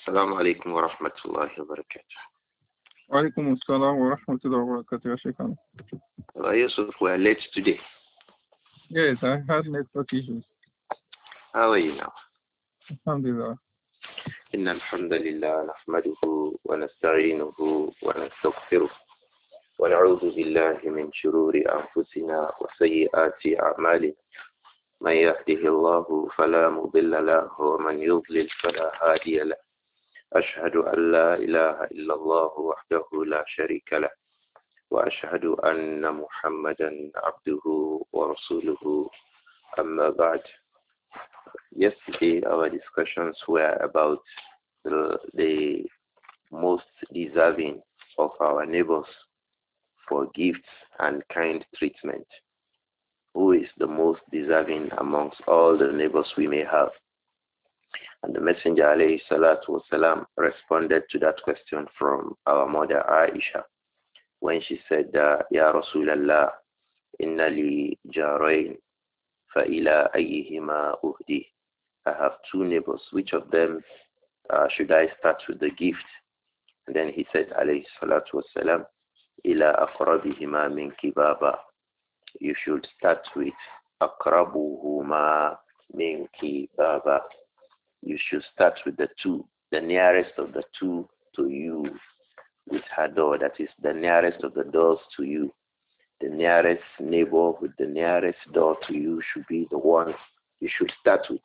السلام عليكم ورحمة الله وبركاته. وعليكم السلام ورحمة الله وبركاته يا شيخنا. Yusuf, we are late today. Yes, I had network issues. How are you now? Alhamdulillah. إن الحمد لله نحمده ونستعينه ونستغفره ونعوذ بالله من شرور أنفسنا وسيئات أعمالنا من يهده الله فلا مضل له ومن يضلل فلا هادي له أشهد أن لا إله إلا الله وحده لا شريك له وأشهد أن محمدا عبده ورسوله أما بعد. Yesterday our discussions were about the most deserving of our neighbors for gifts and kind treatment. Who is the most deserving amongst all the neighbors we may have? And the Messenger alayhi salatu wasalam responded to that question from our mother Aisha when she said, Ya Rasulallah, inna li jarayn fa ila ayyihima uhdi. I have two neighbors. Which of them should I start with the gift? And then he said, alayhi salatu wasalam, ila aqrabihima minki baba. You should start with aqrabuhuma minki baba. You should start with the two, the nearest of the two to you with her door. That is the nearest of the doors to you. The nearest neighbor with the nearest door to you should be the one you should start with.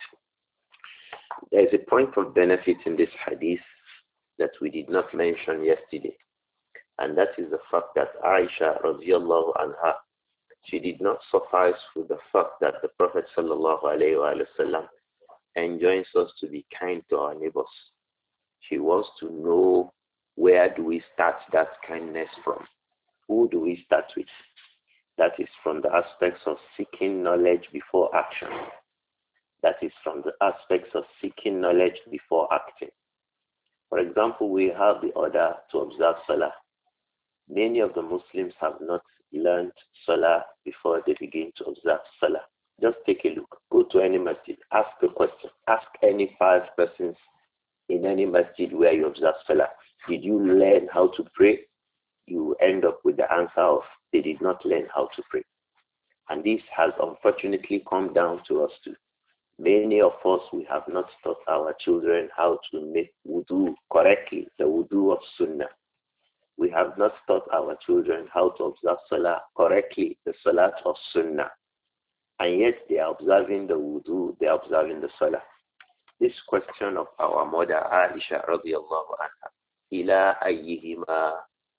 There is a point of benefit in this hadith that we did not mention yesterday. And that is the fact that Aisha radiallahu anha, she did not suffice with the fact that the Prophet sallallahu alayhi wa sallam enjoins us to be kind to our neighbors. She wants to know, where do we start that kindness from? Who do we start with? That is from the aspects of seeking knowledge before action. That is from the aspects of seeking knowledge before acting. For example, we have the order to observe Salah. Many of the Muslims have not learned Salah before they begin to observe Salah. Just take a look. Go to any masjid. Ask a question. Ask any 5 persons in any masjid where you observe Salah. Did you learn how to pray? You end up with the answer of, they did not learn how to pray. And this has unfortunately come down to us too. Many of us, we have not taught our children how to make wudu correctly, the wudu of Sunnah. We have not taught our children how to observe Salah correctly, the Salat of Sunnah. And yet they are observing the wudu, they are observing the Salah. This question of our mother Aisha radiallahu anha, ila ayyihima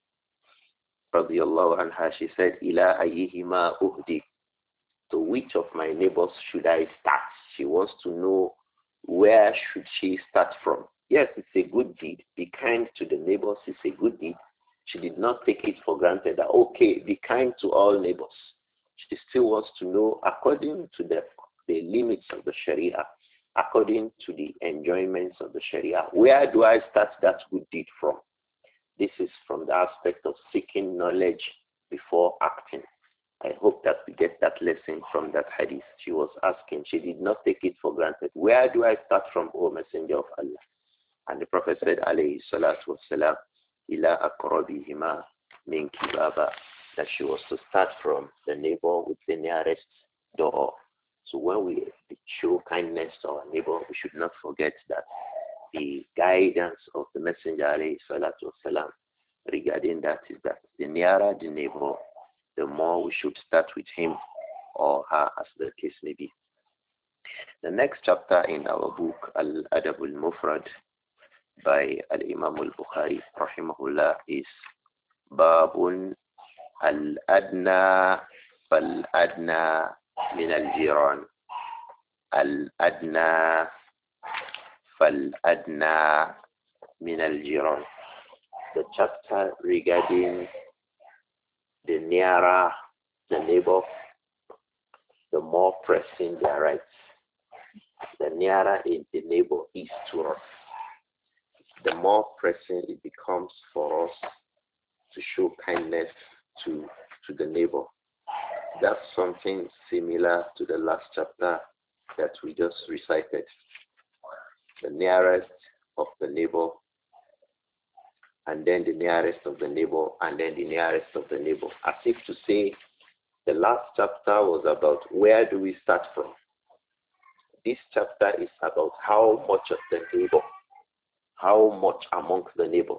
radiallahu anha, she said, ila ayyihima uhdi. To which of my neighbors should I start? She wants to know, where should she start from? Yes, it's a good deed. Be kind to the neighbors. It's a good deed. She did not take it for granted that, okay, be kind to all neighbors. She still wants to know, according to the limits of the Sharia, according to the enjoyments of the Sharia, where do I start that good deed from? This is from the aspect of seeking knowledge before acting. I hope that we get that lesson from that hadith. She was asking, she did not take it for granted. Where do I start from, O Messenger of Allah? And the Prophet said, alayhi salatu wasalam, ila aqrabihima minki baba, that she was to start from the neighbor with the nearest door. So when we show kindness to our neighbor, we should not forget that the guidance of the Messenger alayhi salatu wasalam regarding that is that the nearer the neighbor, the more we should start with him or her, as the case may be. The next chapter in our book, Al-Adab al-Mufrad, by Al-Imam al-Bukhari, rahimahullah, is Babun al-Adna fal-Adna min al-Jiran. Al-Adna fal-Adna min al-Jiran. The chapter regarding the nearer the neighbor, the more pressing their rights. The nearer the neighbor is to us, the more pressing it becomes for us to show kindness to the neighbor. That's something similar to the last chapter that we just recited. The nearest of the neighbor, and then the nearest of the neighbor, and then the nearest of the neighbor. As if to say, the last chapter was about where do we start from. This chapter is about how much of the neighbor, how much amongst the neighbors,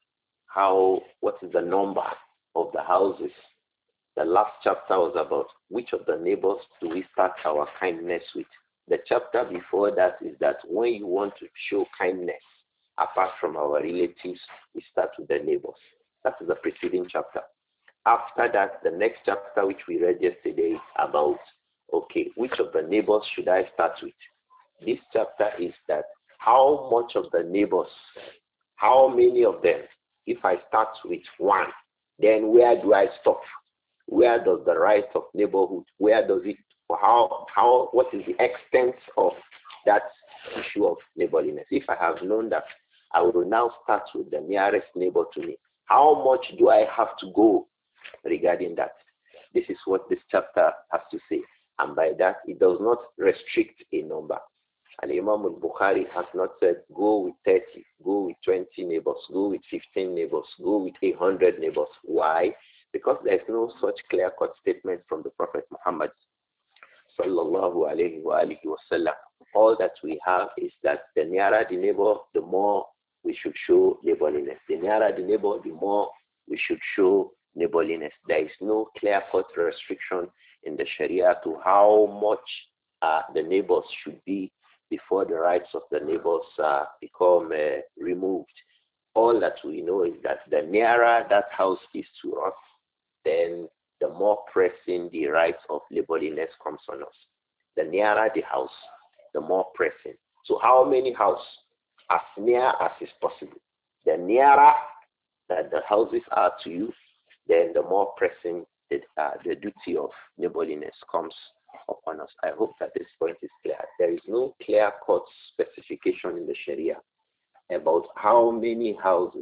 what is the number of the houses. The last chapter was about which of the neighbors do we start our kindness with. The chapter before that is that when you want to show kindness, apart from our relatives, we start with the neighbors. That is the preceding chapter. After that, the next chapter, which we read yesterday, is about, okay, which of the neighbors should I start with? This chapter is that how much of the neighbors, how many of them, if I start with one, then where do I stop? Where does the right of neighborhood, where does it, what is the extent of that issue of neighborliness? If I have known that, I will now start with the nearest neighbor to me. How much do I have to go regarding that? This is what this chapter has to say. And by that, it does not restrict a number. And Imam al-Bukhari has not said, go with 30, go with 20 neighbors, go with 15 neighbors, go with 100 neighbors. Why? Because there is no such clear-cut statement from the Prophet Muhammad sallallahu alayhi wa alihi wa sallam. All that we have is that the nearer the neighbor, the more we should show neighborliness. The nearer the neighbor, the more we should show neighborliness. There is no clear-cut restriction in the Sharia to how much the neighbors should be before the rights of the neighbors become removed. All that we know is that the nearer that house is to us, then the more pressing the rights of neighborliness comes on us. The nearer the house, the more pressing. So how many houses? As near as is possible. The nearer that the houses are to you, then the more pressing the duty of neighborliness comes upon us. I hope that this point is clear. There is no clear-cut specification in the Sharia about how many houses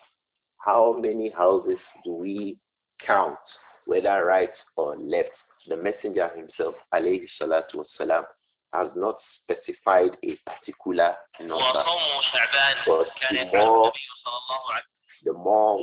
do we count, whether right or left. The Messenger himself, alayhi salatu wasalam, has not specified a particular number. But the more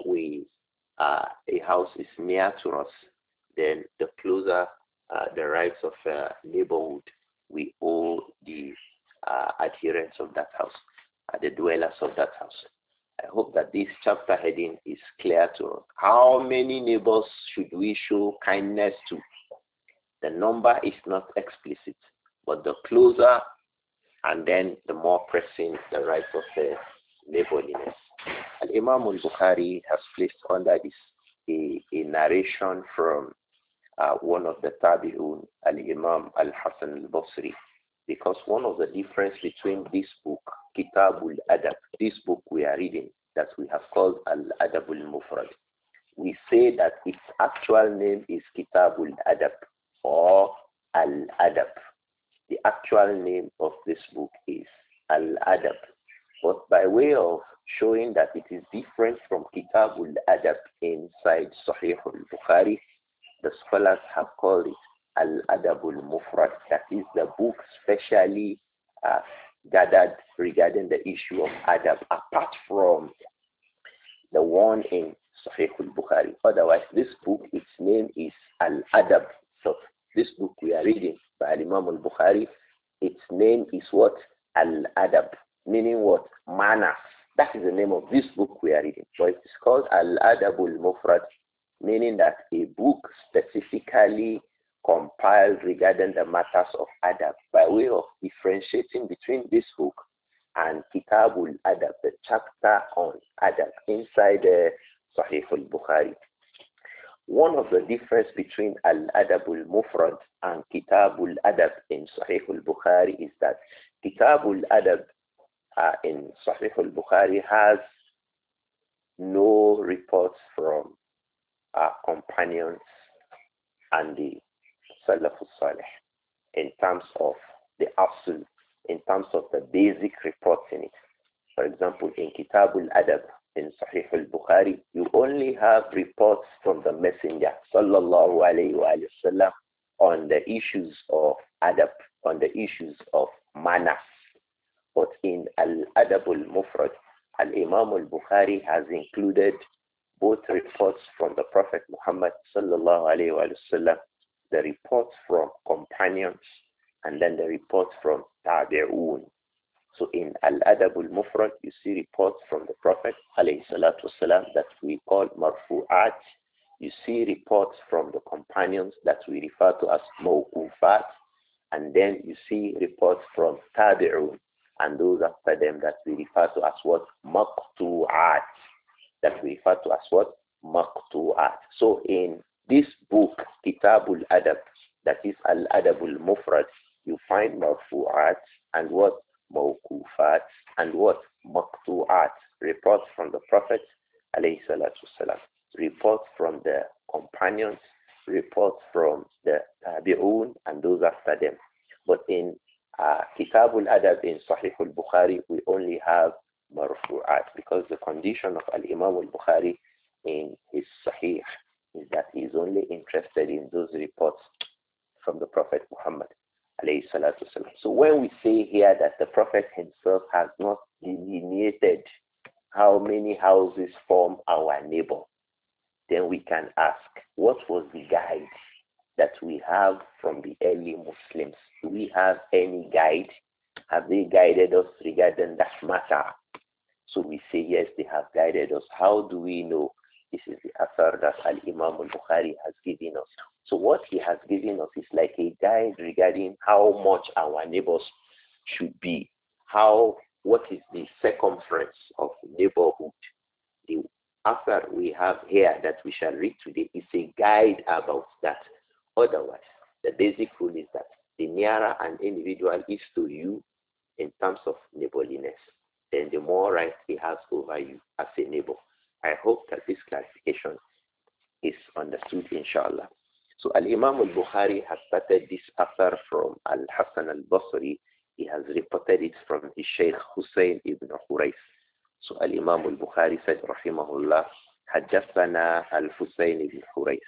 a house is near to us, then the closer the rights of neighborhood we owe the adherents of that house, the dwellers of that house. I hope that this chapter heading is clear to us. How many neighbors should we show kindness to? The number is not explicit, but the closer and then the more pressing the rights of neighborliness. And Imam al-Bukhari has placed under this a narration from one of the Tabi'un, Al-Imam Al-Hasan Al-Basri, because one of the difference between this book, Kitabul Adab, this book we are reading, that we have called Al-Adabul Mufrad, we say that its actual name is Kitabul Adab or Al-Adab. The actual name of this book is Al-Adab. But by way of showing that it is different from Kitabul Adab inside Sahih al-Bukhari, the scholars have called it Al-Adabul Mufrad. That is the book specially gathered regarding the issue of adab, apart from the one in Sahih al-Bukhari. Otherwise, this book, its name is Al-Adab. So this book we are reading by Imam al-Bukhari, its name is what? Al-Adab, meaning what? Manners. That is the name of this book we are reading. So it is called Al-Adabul Mufrad, meaning that a book specifically compiled regarding the matters of adab, by way of differentiating between this book and Kitabul Adab, the chapter on adab inside Sahih al-Bukhari. One of the difference between Al-Adabul Mufrad and Kitabul Adab in Sahih al-Bukhari is that Kitabul Adab in Sahih al-Bukhari has no reports from companions and the Salafus Salih in terms of the Asul, in terms of the basic reports in it. For example, in Kitabul Adab in Sahih al-Bukhari, you only have reports from the Messenger sallallahu alayhi wa sallam on the issues of adab, on the issues of manners. But in Al-Adab al-Mufrad, Al-Imam al-Bukhari has included both reports from the Prophet Muhammad sallallahu alayhi wa sallam, the reports from companions, and then the reports from Tabi'un. So in Al-Adab al-Mufrad, you see reports from the Prophet alayhi salatu wasalam that we call marfu'at. You see reports from the companions that we refer to as mawkufat. And then you see reports from Tabi'un and those after them that we refer to as what? Maqtu'at. That we refer to as what? Maqtu'at. So in this book, Kitabul Adab, that is Al-Adabul Mufrad, you find marfu'at and what? Mawkufat and what? Maqtu'at. Reports from the Prophet, alayhi salatu wasalam. Reports from the companions, reports from the Tabi'un and those after them. But in Kitabul Adab in Sahih al-Bukhari, we only have marfu'at because the condition of Al-Imam al-Bukhari in his Sahih is that he is only interested in those reports from the Prophet Muhammad alayhi salatu wasalam. So when we say here that the Prophet himself has not delineated how many houses form our neighbor, then we can ask, what was the guide that we have from the early Muslims? Do we have any guide? Have they guided us regarding that matter? So we say, yes, they have guided us. How do we know? This is the answer that Al-Imam al-Bukhari has given us. So what he has given us is like a guide regarding how much our neighbors should be. What is the circumference of neighborhood? The answer we have here that we shall read today is a guide about that. Otherwise, the basic rule is that the nearer an individual is to you in terms of neighborliness, then the more right he has over you as a neighbor. I hope that this clarification is understood, inshallah. So Al-Imam al-Bukhari has started this affair from Al-Hasan al-Basri. He has reported it from his Shaykh Hussein ibn Hurayth. So Al-Imam al-Bukhari said, rahimahullah, حدثنا الحسين بن حريث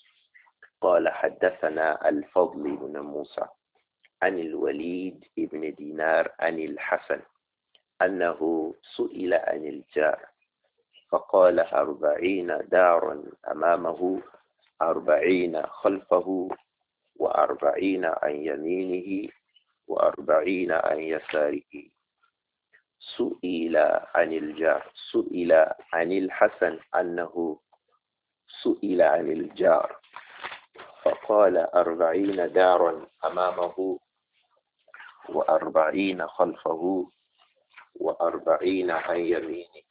قال حدثنا الفضل بن موسى عن الوليد بن دينار عن الحسن أنه سئل عن الجار فقال 40 دارا أمامه 40 خلفه 40 عن يمينه 40 عن يساره. سئل عن الجار، سئل عن الحسن أنه سئل عن الجار فقال 40 دارا أمامه 40 خلفه 40 عن يمينه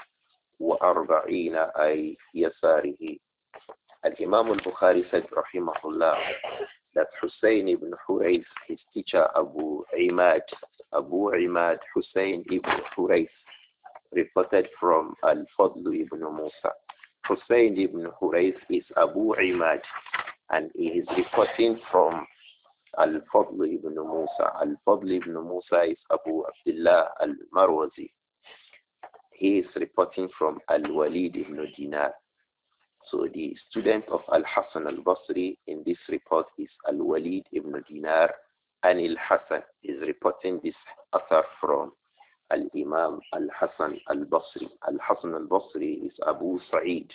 40 عن يساره. Al-Imam al-Bukhari said, rahimahullah, that Hussein ibn Hurayth, his teacher Abu Imad Hussein ibn Hurayth, reported from Al-Fadl ibn Musa. Hussein ibn Hurayth is Abu Imad, and he is reporting from Al-Fadl ibn Musa. Al-Fadl ibn Musa is Abu Abdullah al-Marwazi. He is reporting from Al-Walid ibn Dinar. So the student of Al-Hasan al-Basri in this report is Al-Walid ibn Dinar, and Al-Hasan is reporting this author from Al-Imam Al-Hasan al-Basri. Al-Hasan al-Basri is Abu Sa'id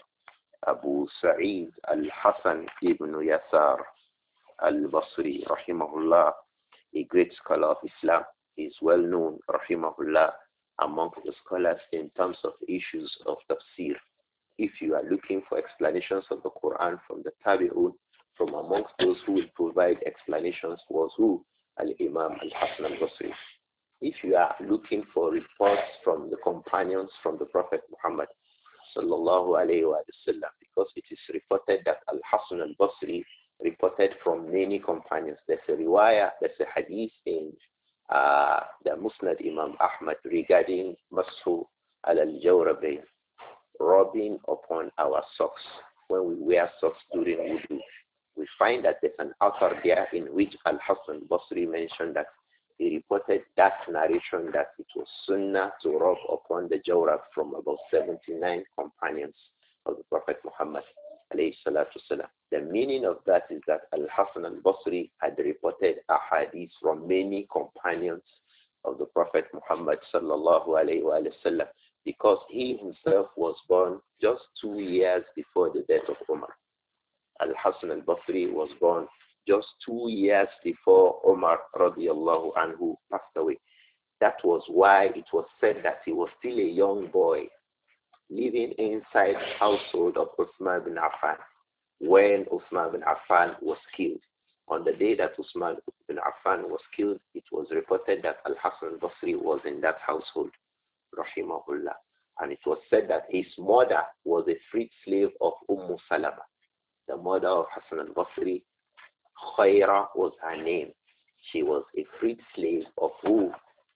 Al-Hasan ibn Yasar al-Basri, rahimahullah, a great scholar of Islam. He is well known, rahimahullah, among the scholars in terms of issues of tafsir. If you are looking for explanations of the Quran from the Tabi'un, from amongst those who will provide explanations was who? Al-Imam Al-Hasan al-Basri. If you are looking for reports from the companions from the Prophet Muhammad sallallahu alayhi wa sallam, because it is reported that Al-Hasan al-Basri reported from many companions. There's a riwayah, there's a hadith in the Musnad Imam Ahmad regarding Mashu al-Jawrabayn, rubbing upon our socks when we wear socks during wudu. We find that there's an author there in which Al-Hasan al-Basri mentioned that he reported that narration that it was sunnah to rub upon the jawrab from about 79 companions of the Prophet Muhammad alayhi salatu wasalam. The meaning of that is that Al-Hasan al-Basri had reported a hadith from many companions of the Prophet Muhammad sallallahu alayhi wa sallam, because he himself was born just 2 years before the death of Umar. Al-Hasan al-Basri was born just 2 years before Umar radiallahu anhu passed away. That was why it was said that he was still a young boy living inside the household of Uthman bin Affan when Uthman bin Affan was killed. On the day that Uthman bin Affan was killed, it was reported that Al-Hasan al-Basri was in that household, rahimahullah. And it was said that his mother was a freed slave of Salama. The mother of Hassan al-Basri, Khaira was her name. She was a freed slave of who?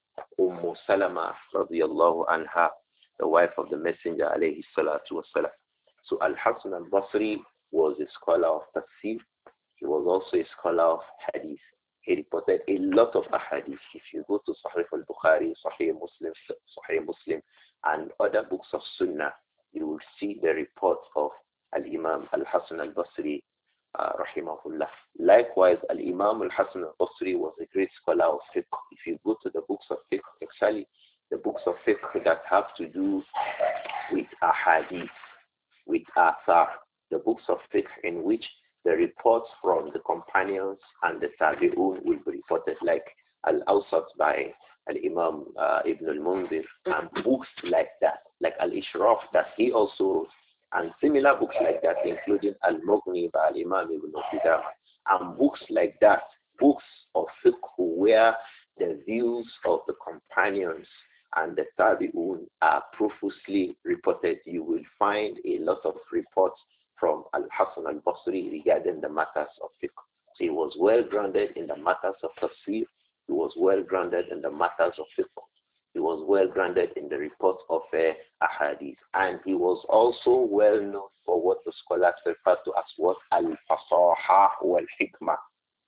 Salama radiyallahu anha, the wife of the Messenger alayhi salatu wasalam. So Al-Hasan al-Basri was a scholar of tafsir. He was also a scholar of hadith. He reported a lot of ahadith. If you go to Sahih al-Bukhari, Sahih Muslim, and other books of Sunnah, you will see the report of Al-Imam Al-Hasan al-Basri, rahimahullah. Likewise, Al-Imam Al-Hasan al-Basri was a great scholar of fiqh. If you go to the books of fiqh, actually, the books of fiqh that have to do with ahadith, with athar, the books of fiqh in which the reports from the companions and the tabi'un will be reported, like Al-Awsat by Al-Imam Ibn al-Munzir, and books like that, like Al-Ishraf that he also wrote, and similar books like that, including Al-Mughni by Al-Imam Ibn Qudamah, and books like that, books of fiqh where the views of the companions and the tabi'un are profusely reported. You will find a lot of reports from Al-Hasan al-Basri regarding the matters of fiqh. So he was well grounded in the matters of tafsir. He was well grounded in the matters of fiqh. He was well grounded in the reports of ahadith. And he was also well known for what the scholars refer to as what? Al-Fasaha wal-Hikmah.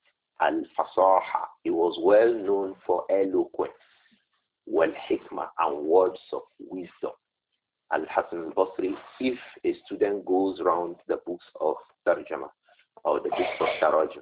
Al-Fasaha. He was well known for eloquence, wal-Hikmah, and words of wisdom. Al-Hasan al-Basri, if a student goes around the books of Tarjama or the books of Tarajum,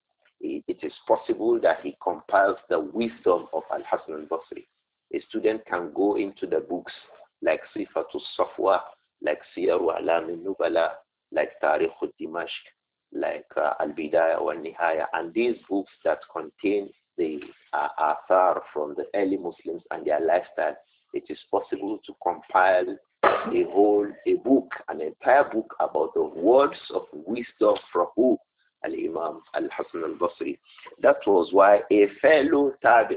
it is possible that he compiles the wisdom of Al-Hasan al-Basri. A student can go into the books like Sifatul Safwa, like Siyaru Alam al-Nubala, like Tarikh al-Dimashq, like Al-Bidayah wal-Nihaya, and these books that contain the athar from the early Muslims and their lifestyle. It is possible to compile a book, an entire book about the words of wisdom from who? Al-Imam Al-Hasan al-Basri. That was why a fellow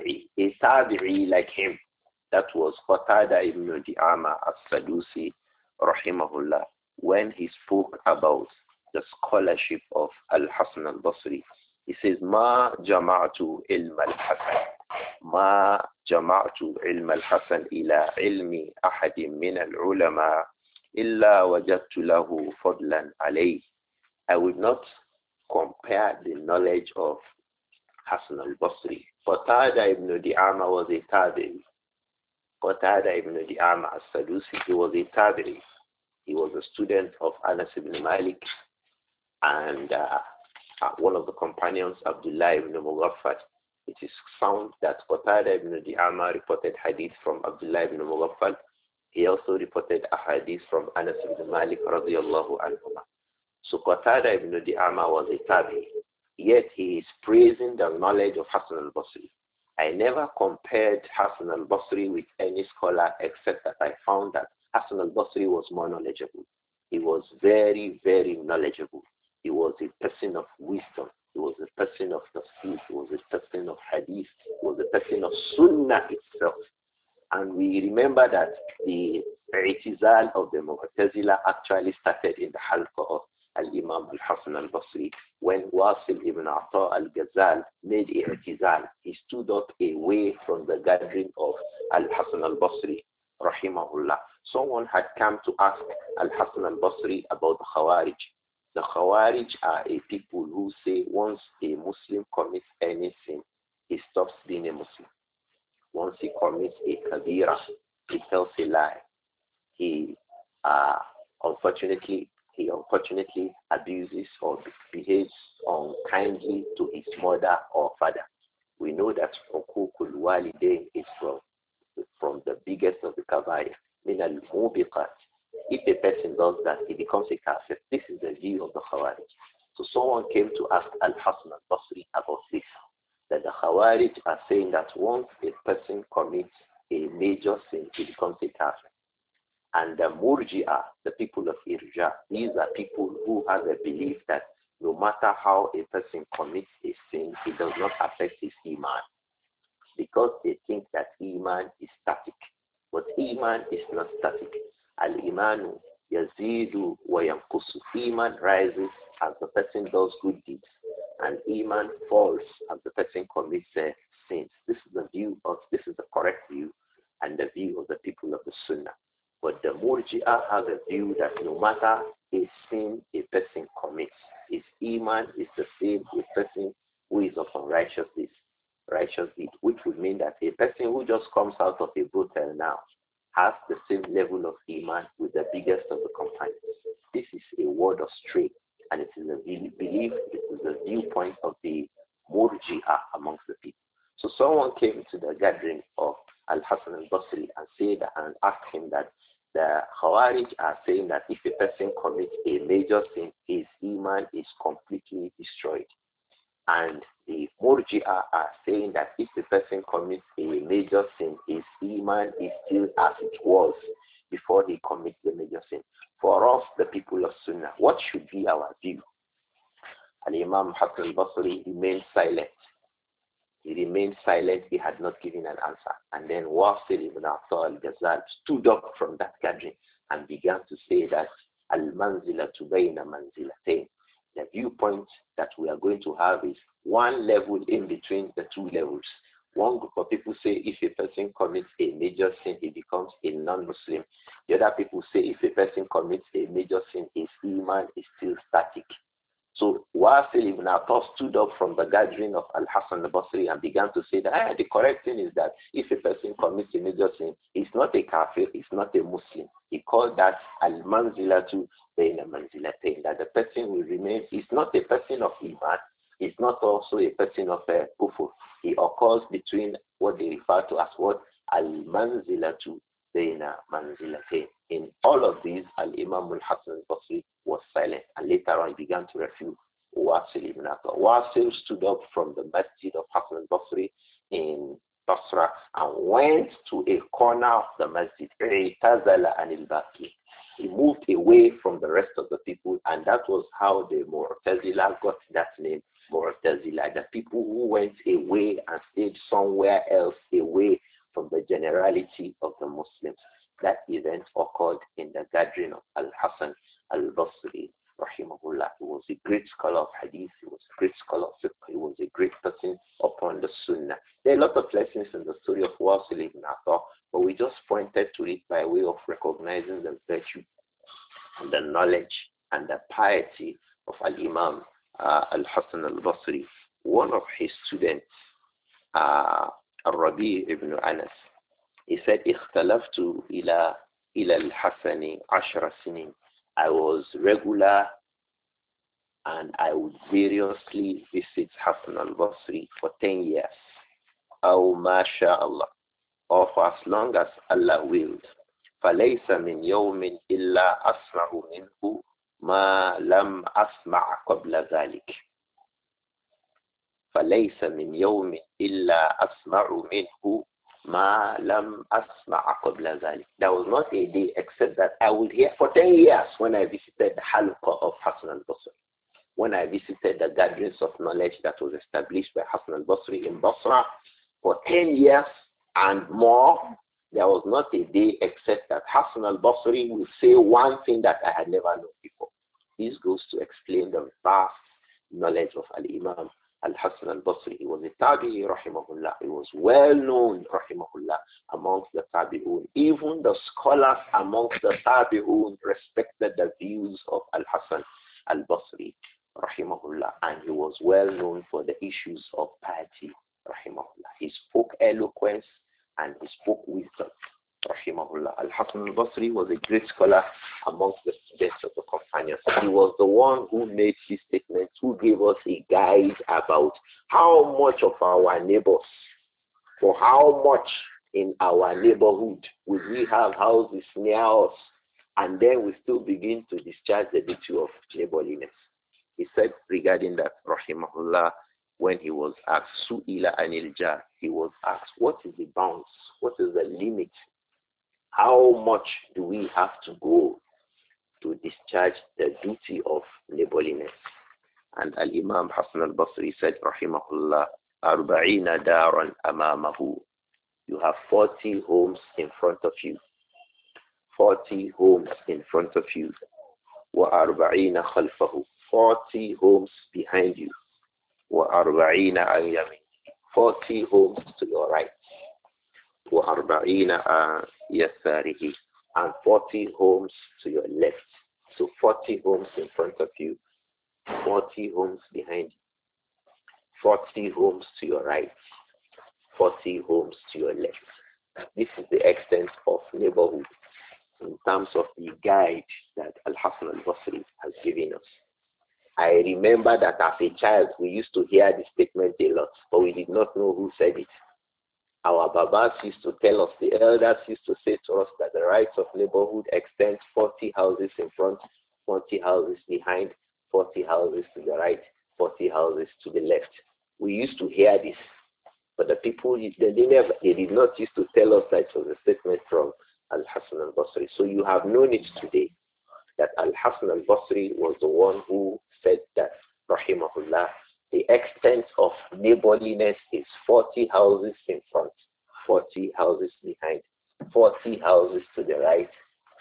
tabi'i like him, that was Qatada ibn Di'ama as-Sadusi, rahimahullah, when he spoke about the scholarship of Al-Hasan al-Basri, he says, Ma jama'atu ilm al-Hasan. ما جمعت علم الحسن إلى علم أحد من العلماء إلا وجدت له فضلا عليه. I would not compare the knowledge of Hassan al-Basri. Qatada ibn Di'ama was a tabi'i. Qatada ibn Di'ama as-Sadusi, he was a tabi'i. He was a student of Anas ibn Malik and one of the companions, Abdullah ibn Mughaffal. It is found that Qatada ibn Di'ama reported hadith from Abdullah ibn Mughaffal. He also reported a hadith from Anas ibn Malik radiyallahu anhu. So Qatada ibn Di'ama was a tabi, yet he is praising the knowledge of Hassan al-Basri. I never compared Hassan al-Basri with any scholar except that I found that Hassan al-Basri was more knowledgeable. He was very, very knowledgeable. He was a person of wisdom. He was a person of tafsir. He was a person of hadith. He was a person of sunnah itself. And we remember that the i'tizal of the Mu'tazila actually started in the halqa of Al-Imam Al-Hasan al-Basri. When Wasil ibn Ata al-Ghazal made i'tizal, he stood up away from the gathering of Al-Hasan al-Basri, rahimahullah. Someone had come to ask Al-Hasan al-Basri about the Khawarij. The Khawarij are a people who say once a Muslim commits any sin, he stops being a Muslim. Once he commits a kabira, he tells a lie. He unfortunately abuses or behaves unkindly to his mother or father. We know that hukukul walidain is from the biggest of the kabair. Min al-mubiqat. If a person does that, he becomes a kafir. This is the view of the Khawarij. So someone came to ask Al-Hasan al-Basri about this, that the Khawarij are saying that once a person commits a major sin, he becomes a kafir. And the Murji'ah, the people of Irja, these are people who have a belief that no matter how a person commits a sin, it does not affect his iman. Because they think that iman is static. But iman is not static. Al-imanu yazidu wa yanqusu. Iman rises as the person does good deeds. And iman falls as the person commits sins. This is the correct view and the view of the people of the Sunnah. But the Murji'ah have a view that no matter a sin a person commits, his iman is the same with a person who is upon righteous deed, which would mean that a person who just comes out of a brothel now has the same level of iman with the biggest of the companions. This is a word of straight, and it is a belief, it is a viewpoint of the Murji'ah amongst the people. So someone came to the gathering of Al-Hasan al-Basri and asked him that the Khawarij are saying that if a person commits a major sin, his iman is completely destroyed. And the Murji'ah are saying that if a person commits a major sin, his iman is still as it was before he commits the major sin. For us, the people of Sunnah, what should be our view? And Imam Hasan al-Basri remained silent. He remained silent. He had not given an answer. And then Wasil ibn Atta al-Ghazal stood up from that gathering and began to say that al-manzilatu bayna manzilatayn. The viewpoint that we are going to have is one level in between the two levels. One group of people say if a person commits a major sin, he becomes a non-Muslim. The other people say if a person commits a major sin, his iman is still static. So Wasil ibn Atta stood up from the gathering of Al-Hasan al-Basri and began to say that the correct thing is that if a person commits a major sin, he's not a kafir, he's not a Muslim. He called that al-manzilatu bayna manzilatayn, that the person will remain, he's not a person of iman, he's not also a person of kufur. He occurs between what they refer to as what al-manzilatu bayna manzilatayn. In all of these, Al-Imam al-Hasan al-Basri was silent, and later on he began to refute Wasil ibn Atta. Wasil stood up from the masjid of Hasan al-Basri in Basra and went to a corner of the masjid. He moved away from the rest of the people, and that was how the Mu'tazila got that name, Mu'tazila, the people who went away and stayed somewhere else away from the generality of the Muslims. That event occurred in the gathering of Al-Hasan al-Basri, rahimahullah. He was a great scholar of hadith, he was a great scholar of fiqh, he was a great person upon the sunnah. There are a lot of lessons in the story of Wasil ibn Atta, but we just pointed to it by way of recognizing the virtue and the knowledge and the piety of Al-Imam Al-Hasan al-Basri. One of his students, Al-Rabi ibn Anas, he said, اختلفت إلى الحسن 10 سنين. I was regular and I would variously visit Hasan al-Basri for 10 years. أو ما شاء الله, or for as long as Allah willed. فليس من يوم إلا أسمع منه ما لم أسمع قبل ذلك. فليس من يوم إلا أسمع منه ما لم أسمع قبل ذلك. There was not a day except that I would hear for 10 years when I visited the halqa of Hasan al-Basri. When I visited the gatherings of knowledge that was established by Hasan al-Basri in Basra for 10 years and more, there was not a day except that Hasan al-Basri will say one thing that I had never known before. This goes to explain the vast knowledge of Al-Imam Al-Hasan al-Basri. He was a tabi'i, rahimahullah. He was well known, rahimahullah, amongst the tabi'un. Even the scholars amongst the tabi'un respected the views of Al-Hasan al-Basri, rahimahullah. And he was well known for the issues of piety, rahimahullah. He spoke eloquence and he spoke wisdom, rahimahullah. Al-Hasan al-Basri was a great scholar amongst the students of the companions. He was the one who made these statements, who gave us a guide about how much of our neighbors For how much in our neighborhood would we have houses near us and then we still begin to discharge the duty of neighborliness? He said regarding that, rahimahullah, when he was asked, Su'ila anil jar, he was asked, what is the bounds? What is the limit? How much do we have to go to discharge the duty of neighborliness? And Al-Imam Hassan al-Basri said, rahimahullah, Arba'ina daran amamahu. You have 40 homes in front of you. 40 homes in front of you. Wa arba'ina khalfahu. 40 homes behind you. Wa arba'ina an yamin. 40 homes to your right. Wa arba'ina an yasarihi. And 40 homes to your left. So 40 homes in front of you. 40 homes behind you. 40 homes to your right. 40 homes to your left. This is the extent of neighborhood in terms of the guide that Al-Hasan al-Basri has given us. I remember that as a child, we used to hear this statement a lot, but we did not know who said it. Our babas used to tell us, the elders used to say to us that the rights of neighborhood extends 40 houses in front, 40 houses behind, 40 houses to the right, 40 houses to the left. We used to hear this. But the people, they did not used to tell us that it was a statement from Al-Hasan al-Basri. So you have known it today, that Al-Hasan al-Basri was the one who said that, rahimahullah, the extent of neighborliness is 40 houses in front, 40 houses behind, 40 houses to the right,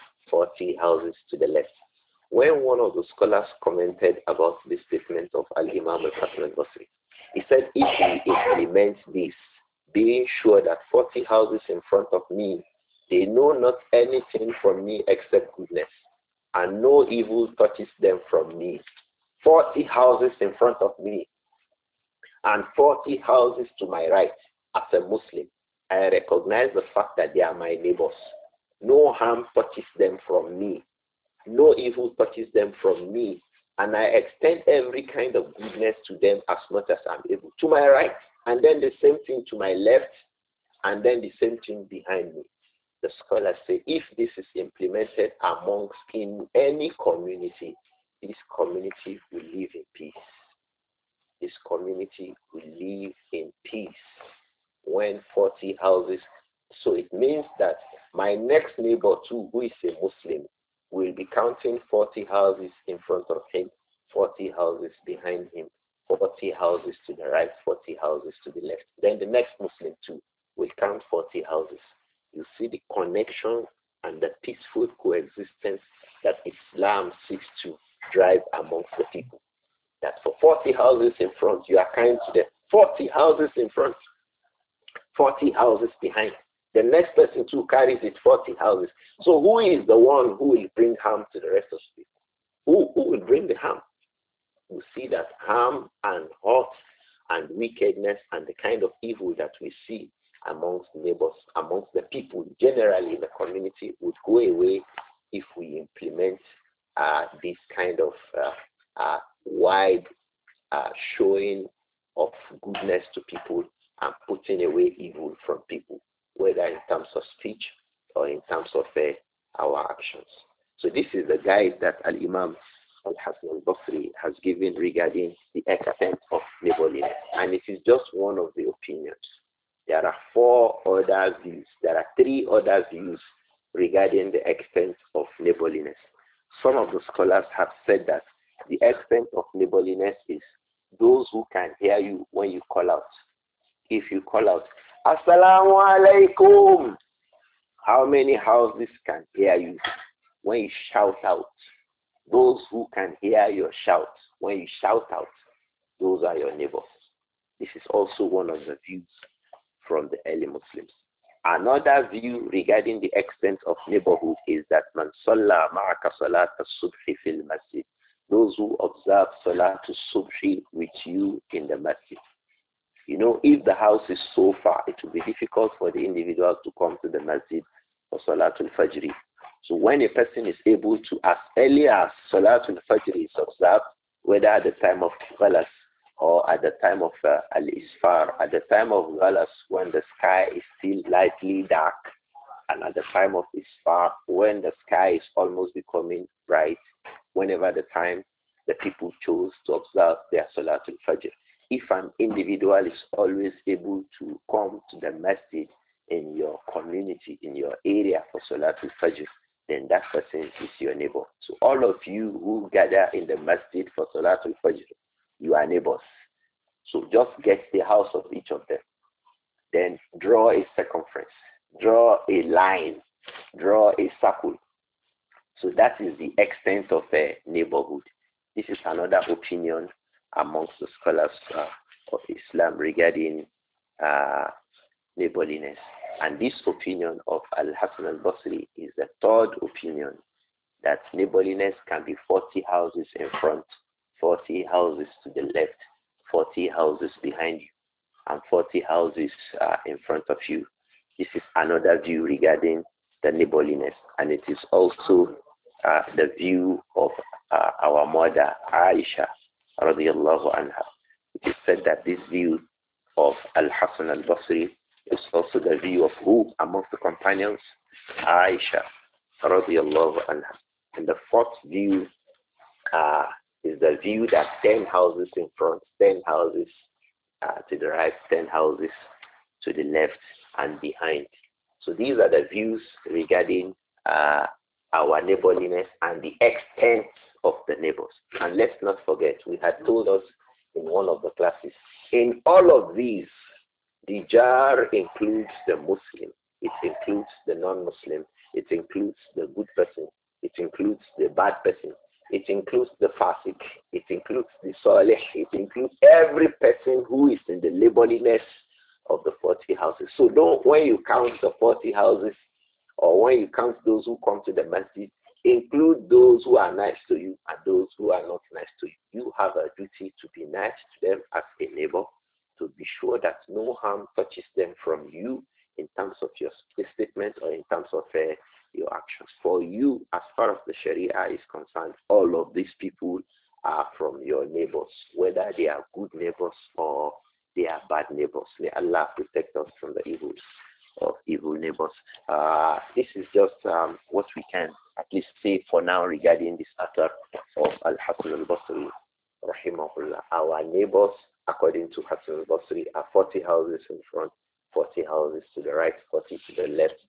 40 houses to the left. When one of the scholars commented about this statement of Al-Imam al-Hasan al-Basri, he said, if we implement this, being sure that 40 houses in front of me, they know not anything from me except goodness, and no evil touches them from me. 40 houses in front of me, and 40 houses to my right. As a Muslim, I recognize the fact that they are my neighbors. No harm touches them from me. No evil touches them from me. And I extend every kind of goodness to them as much as I'm able. To my right, and then the same thing to my left, and then the same thing behind me. The scholars say if this is implemented amongst in any community, this community will live in peace. This community will live in peace when 40 houses. So it means that my next neighbor too, who is a Muslim, will be counting 40 houses in front of him, 40 houses behind him, 40 houses to the right, 40 houses to the left. Then the next Muslim too will count 40 houses. You see the connection and the peaceful coexistence that Islam seeks to drive amongst the people. That for 40 houses in front, you are kind to them. 40 houses in front, 40 houses behind. The next person too carries it 40 houses. So who is the one who will bring harm to the rest of the people? Who will bring the harm? You see that harm and hurt and wickedness and the kind of evil that we see amongst neighbors, amongst the people generally in the community would go away if we implement this kind of wide showing of goodness to people and putting away evil from people, whether in terms of speech or in terms of our actions. So this is the guide that Al-Imam Al-Hasan al-Basri has given regarding the extent of neighborliness. And it is just one of the opinions. There are 4 other views. There are 3 other views regarding the extent of neighborliness. Some of the scholars have said that the extent of neighborliness is those who can hear you when you call out. If you call out, Assalamu alaikum, how many houses can hear you when you shout out? Those who can hear your shout when you shout out, those are your neighbors. This is also one of the views from the early Muslims. Another view regarding the extent of neighborhood is that man salla ma'aka salat as-subhi fil masjid. Those who observe salat as-subhi with you in the masjid. You know, if the house is so far, it will be difficult for the individual to come to the masjid for salatul fajr. So when a person is able to, as early as salatul fajr is observed, whether at the time of ghalas or at the time of al-isfar, at the time of galas, when the sky is still lightly dark, and at the time of isfar, when the sky is almost becoming bright, whenever the time the people chose to observe their Salatul Fajr. If an individual is always able to come to the masjid in your community, in your area for Salatul Fajr, then that person is your neighbor. So all of you who gather in the masjid for Salatul Fajr, you are neighbors. So just get the house of each of them. Then draw a circumference, draw a line, draw a circle. So that is the extent of a neighborhood. This is another opinion amongst the scholars of Islam regarding neighborliness. And this opinion of Al-Hasan al-Basri is the third opinion, that neighborliness can be 40 houses in front, 40 houses to the left, 40 houses behind you, and 40 houses in front of you. This is another view regarding the neighborliness. And it is also the view of our mother, Aisha, radiallahu anha. It is said that this view of Al-Hasan al-Basri is also the view of who amongst the companions? Aisha, radiallahu anha. And the fourth view is the view that 10 houses in front, 10 houses to the right, 10 houses to the left and behind. So these are the views regarding our neighborliness and the extent of the neighbors. And let's not forget, we had told us in one of the classes, in all of these, the jar includes the Muslim, it includes the non-Muslim, it includes the good person, it includes the bad person, it includes the fasik, it includes the salih, it includes every person who is in the neighborliness of the 40 houses. So don't, when you count the 40 houses, or when you count those who come to the masjid, include those who are nice to you and those who are not nice to you. You have a duty to be nice to them as a neighbor, to be sure that no harm touches them from you in terms of your statement or in terms of your actions. For you, as far as the Sharia is concerned, all of these people are from your neighbors, whether they are good neighbors or they are bad neighbors. May Allah protect us from the evils of evil neighbors. This is just what we can at least say for now regarding this author of Al-Hasan al-Basri, rahimahullah. Our neighbors, according to Hasan al-Basri, are 40 houses in front, 40 houses to the right, 40 to the left,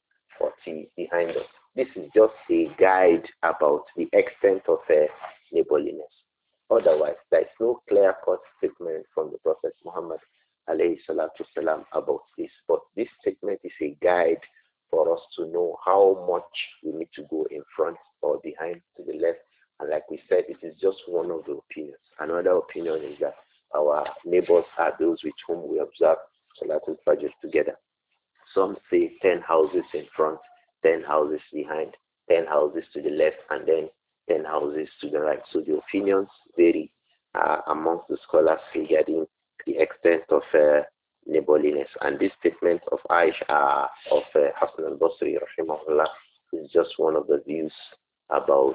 40 behind us. This is just a guide about the extent of neighborliness. Otherwise, there is no clear-cut statement from the Prophet Muhammad alayhi salatu salam about this. But this statement is a guide for us to know how much we need to go in front or behind, to the left. And like we said, it is just one of the opinions. Another opinion is that our neighbors are those with whom we observe Salatul Fajr together. Some say 10 houses in front, 10 houses behind, 10 houses to the left, and then 10 houses to the right. So the opinions vary amongst the scholars regarding the extent of neighborliness. And this statement of Aisha, of Hasan al-Basri, rahimahullah, is just one of the views about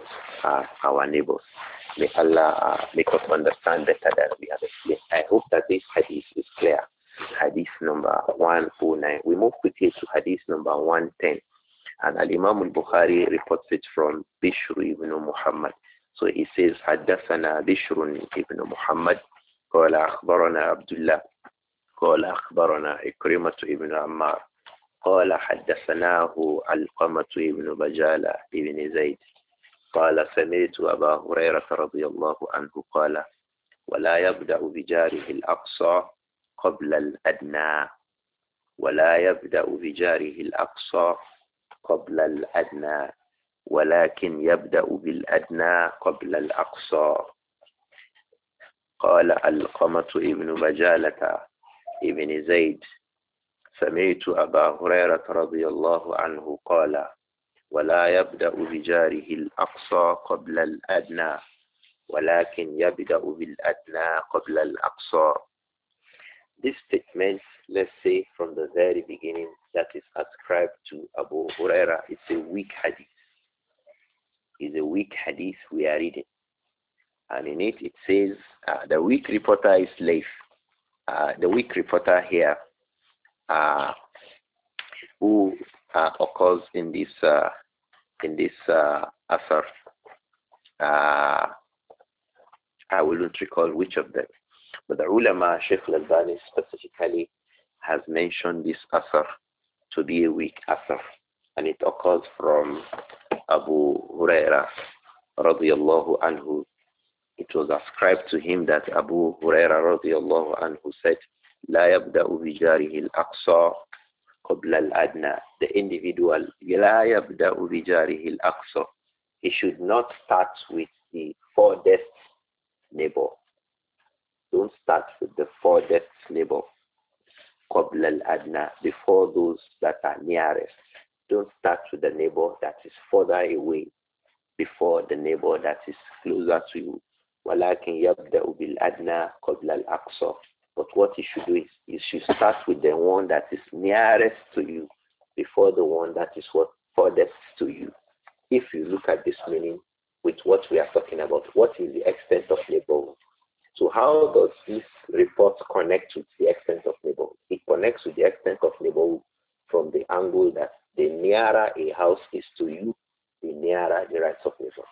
our neighbors. May Allah make us understand better than we have explained. I hope that this hadith is clear. Hadith number 109. We move quickly to hadith number 110. And Al-Imam al-Bukhari reports it from Bishr ibn Muhammad. So he says, حدثنا بشر ibn Muhammad قال أخبرنا عبد الله قال أخبرنا إكرمة ابن عمار قال حدثناه علقمة ابن بجالة ابن زيد قال سمعت أبا هريرة رضي الله عنه قال ولا يبدأ بجاره الأقصى قبل الأدنى ولا يبدأ بجاره الأقصى قبل الأدنى ولكن يبدأ بالأدنى قبل الأقصى. قال علقمة ابن بجالة ابن زيد سمعت أبا هريرة رضي الله عنه قال ولا يبدأ بجاره الأقصى قبل الأدنى ولكن يبدأ بالأدنى قبل الأقصى. This statement, let's say from the very beginning, that is ascribed to Abu Huraira, it's a weak hadith. It's a weak hadith we are reading. And in it, it says the weak reporter is Leif. The weak reporter here, who occurs in this asar. I wouldn't recall which of them, but the ulama, Sheikh Al-Albani specifically, has mentioned this asar to be a weak asar, and it occurs from Abu Huraira radiyallahu anhu. It was ascribed to him that Abu Huraira radiyallahu anhu said, لا يبدأ بجاره الأقصى قبل الأدنى. The individual, لا يبدأ بجاره الأقصى. He should not start with the furthest neighbor. Don't start with the furthest neighbor. قبل الأدنى. Before those that are nearest. Don't start with the neighbor that is further away before the neighbor that is closer to you. ولكن يبدأ بالأدنى قبل الأقصى. But what you should do is you should start with the one that is nearest to you before the one that is furthest to you. If you look at this meaning with what we are talking about, what is the extent of neighborhood? So how does this report connect with the extent of neighborhood? It connects with the extent of neighborhood from the angle that the nearer a house is to you, the nearer the rights of neighborhood.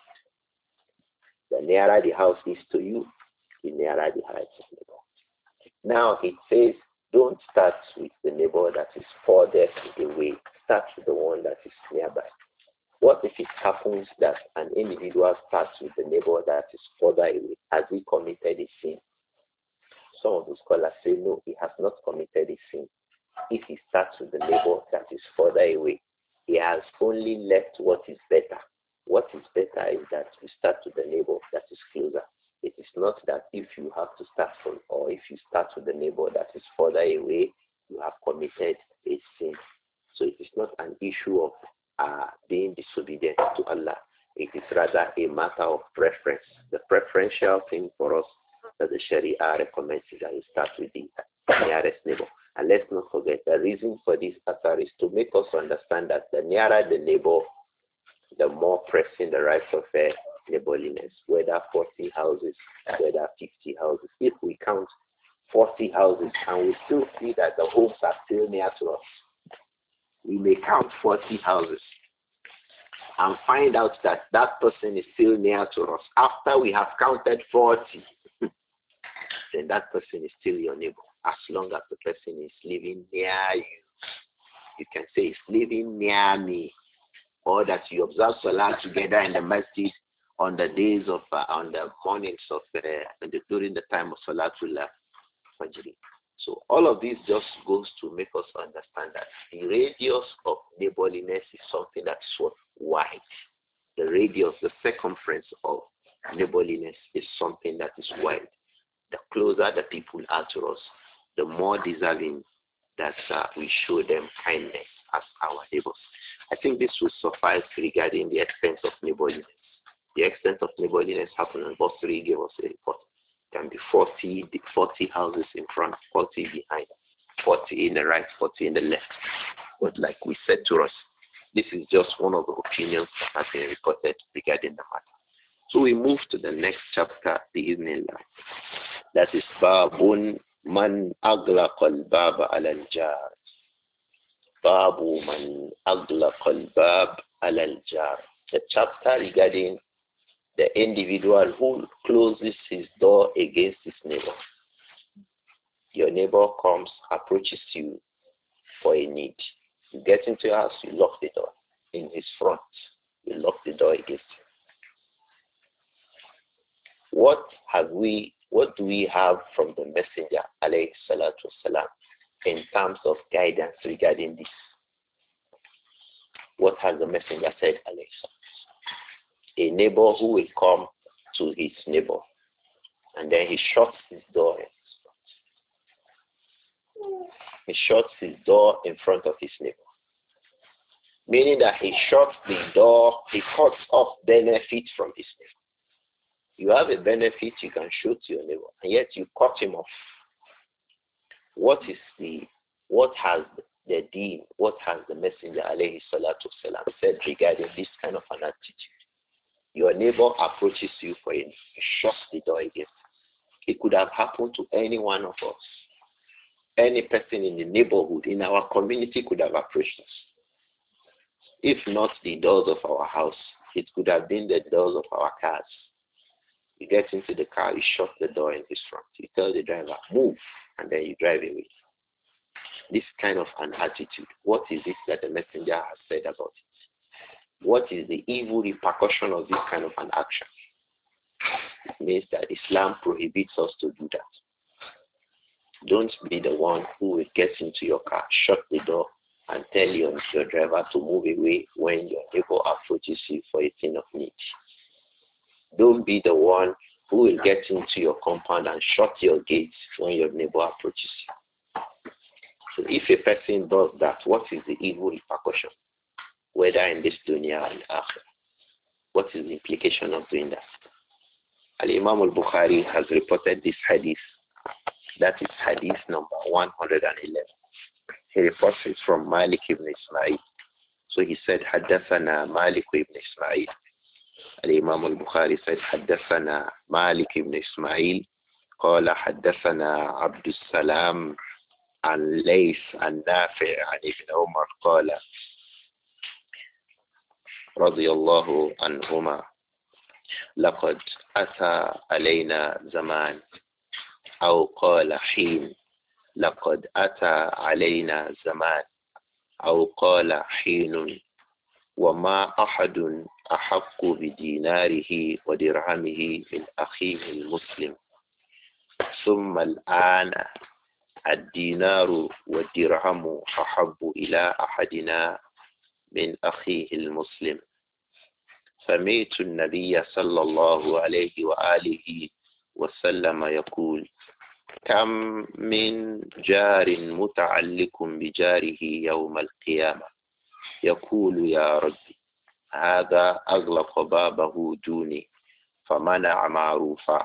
The nearer the house is to you, the nearer the rights of neighborhood. Now it says, don't start with the neighbor that is furthest away. Start with the one that is nearby. What if it happens that an individual starts with the neighbor that is further away? Has he committed a sin? Some of the scholars say no, he has not committed a sin. If he starts with the neighbor that is further away, he has only left what is better. What is better is that you start with the neighbor that is closer. It is not that if you have to start from, or if you start with the neighbor that is further away, you have committed a sin. So it is not an issue of being disobedient to Allah. It is rather a matter of preference. The preferential thing for us that the Sharia recommends is that you start with the nearest neighbor. And let's not forget, the reason for this asar is to make us understand that the nearer the neighbor, the more pressing the rights of neighborliness, whether 40 houses, whether 50 houses. If we count 40 houses and we still see that the homes are still near to us, we may count 40 houses and find out that that person is still near to us. After we have counted 40, then that person is still your neighbor. As long as the person is living near you. You can say, it's living near me. Or that you observe Salah together in the masjid on the days of, on the mornings of, during the time of Salatul Fajr. So all of this just goes to make us understand that the radius of neighborliness is something that's so wide. The radius, the circumference of neighborliness is something that is wide. The closer the people are to us, the more deserving that we show them kindness as our neighbors. I think this will suffice regarding the extent of neighborliness. The extent of neighborliness happened in Basri, gave us a report. It can be 40 houses in front, 40 behind, 40 in the right, 40 in the left. But like we said to us, this is just one of the opinions that have been reported regarding the matter. So we move to the next chapter, the evening life. That is Babun Man Aglaqa al-Bab al-Jar. Babu Man Aglaqa al-Bab al-Jar. The chapter regarding the individual who closes his door against his neighbor. Your neighbor comes, approaches you for a need. You get into your house, you lock the door. In his front, you lock the door against him. What do we have from the Messenger, alayhi salatu wasalam, in terms of guidance regarding this? What has the Messenger said, alayhi salatu? A neighbor who will come to his neighbor, and then he shuts his door. He shuts his door in front of his neighbor. Meaning that he shuts the door, he cuts off benefit from his neighbor. You have a benefit you can show to your neighbor, and yet you cut him off. What has the deen, what has the Messenger alayhi salatu wasalam said regarding this kind of an attitude? Your neighbor approaches you for it. You shut the door again. It could have happened to any one of us. Any person in the neighborhood, in our community could have approached us. If not the doors of our house, it could have been the doors of our cars. You get into the car, you shut the door in his front. You tell the driver, move, and then you drive away. This kind of an attitude, what is it that the messenger has said about it? What is the evil repercussion of this kind of an action? It means that Islam prohibits us to do that. Don't be the one who will get into your car, shut the door, and tell your driver to move away when your neighbor approaches you for a thing of need. Don't be the one who will get into your compound and shut your gates when your neighbor approaches you. So if a person does that, what is the evil repercussion? Whether in this dunya and akhirah. What is the implication of doing that? Al-Imam al-Bukhari has reported this hadith. That is hadith number 111. He reports it from Malik ibn Ismail. So he said, حدثنا Malik ibn Ismail. Al-Imam al-Bukhari said, حدثنا Malik ibn Ismail. قال حدثنا عبد السلام عن ليث عن نافع عن ابن عمر قال رضي الله عنهما لقد أتى علينا زمان أو قال حين لقد أتى علينا زمان أو قال حين وما أحد أحق بديناره ودرهمه من أخيه المسلم ثم الآن الدينار والدرهم أحب إلى أحدنا من أخيه المسلم سمعت النبي صلى الله عليه وآله وسلم يقول كم من جار متعلق بجاره يوم القيامة يقول يا ربي هذا أغلق بابه دوني فمنع معروفا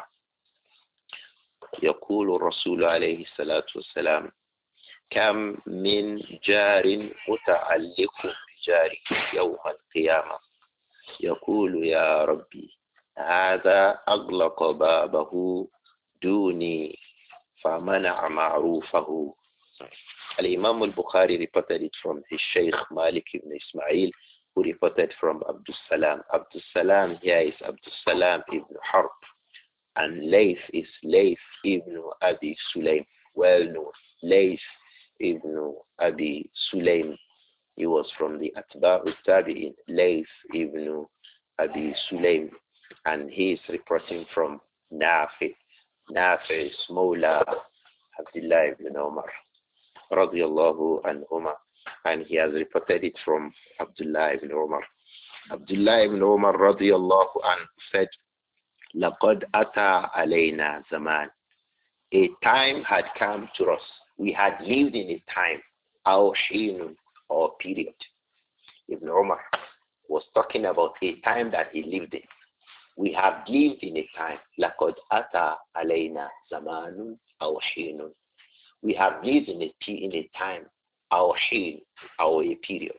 يقول الرسول عليه الصلاة والسلام كم من جار متعلق بجاره يوم القيامة يقول يا ربي هذا أغلق بابه دوني فمنع معروفه. Al-Imam al-Bukhari reported it from his Shaykh Malik ibn Ismail, who reported from Abdus Salam. Abdus Salam here is Abdus Salam ibn Harb, and Layth is Layth ibn Abi Sulaim, well known. Layth ibn Abi Sulaim. He was from the Atba'u Tabi'in, Layth ibn Abi Sulaim, and he is reporting from Nafi. Nafi is Mawla Abdullah ibn Umar, radiyallahu anhuma, and he has reported it from Abdullah ibn Umar. Abdullah ibn Umar, radiyallahu anhu, said, لَقَدْ أَتَى عَلَيْنَا زَمَانٍ. A time had come to us. We had lived in a time, أَوْ حِينٌ, or period. Ibn Umar was talking about a time that he lived in. We have lived in a time. لَقَدْ أَتَى عَلَيْنَا زَمَانٌ أَوْ حِينٌ. We have lived in a time, أَوْ حِين, or a period.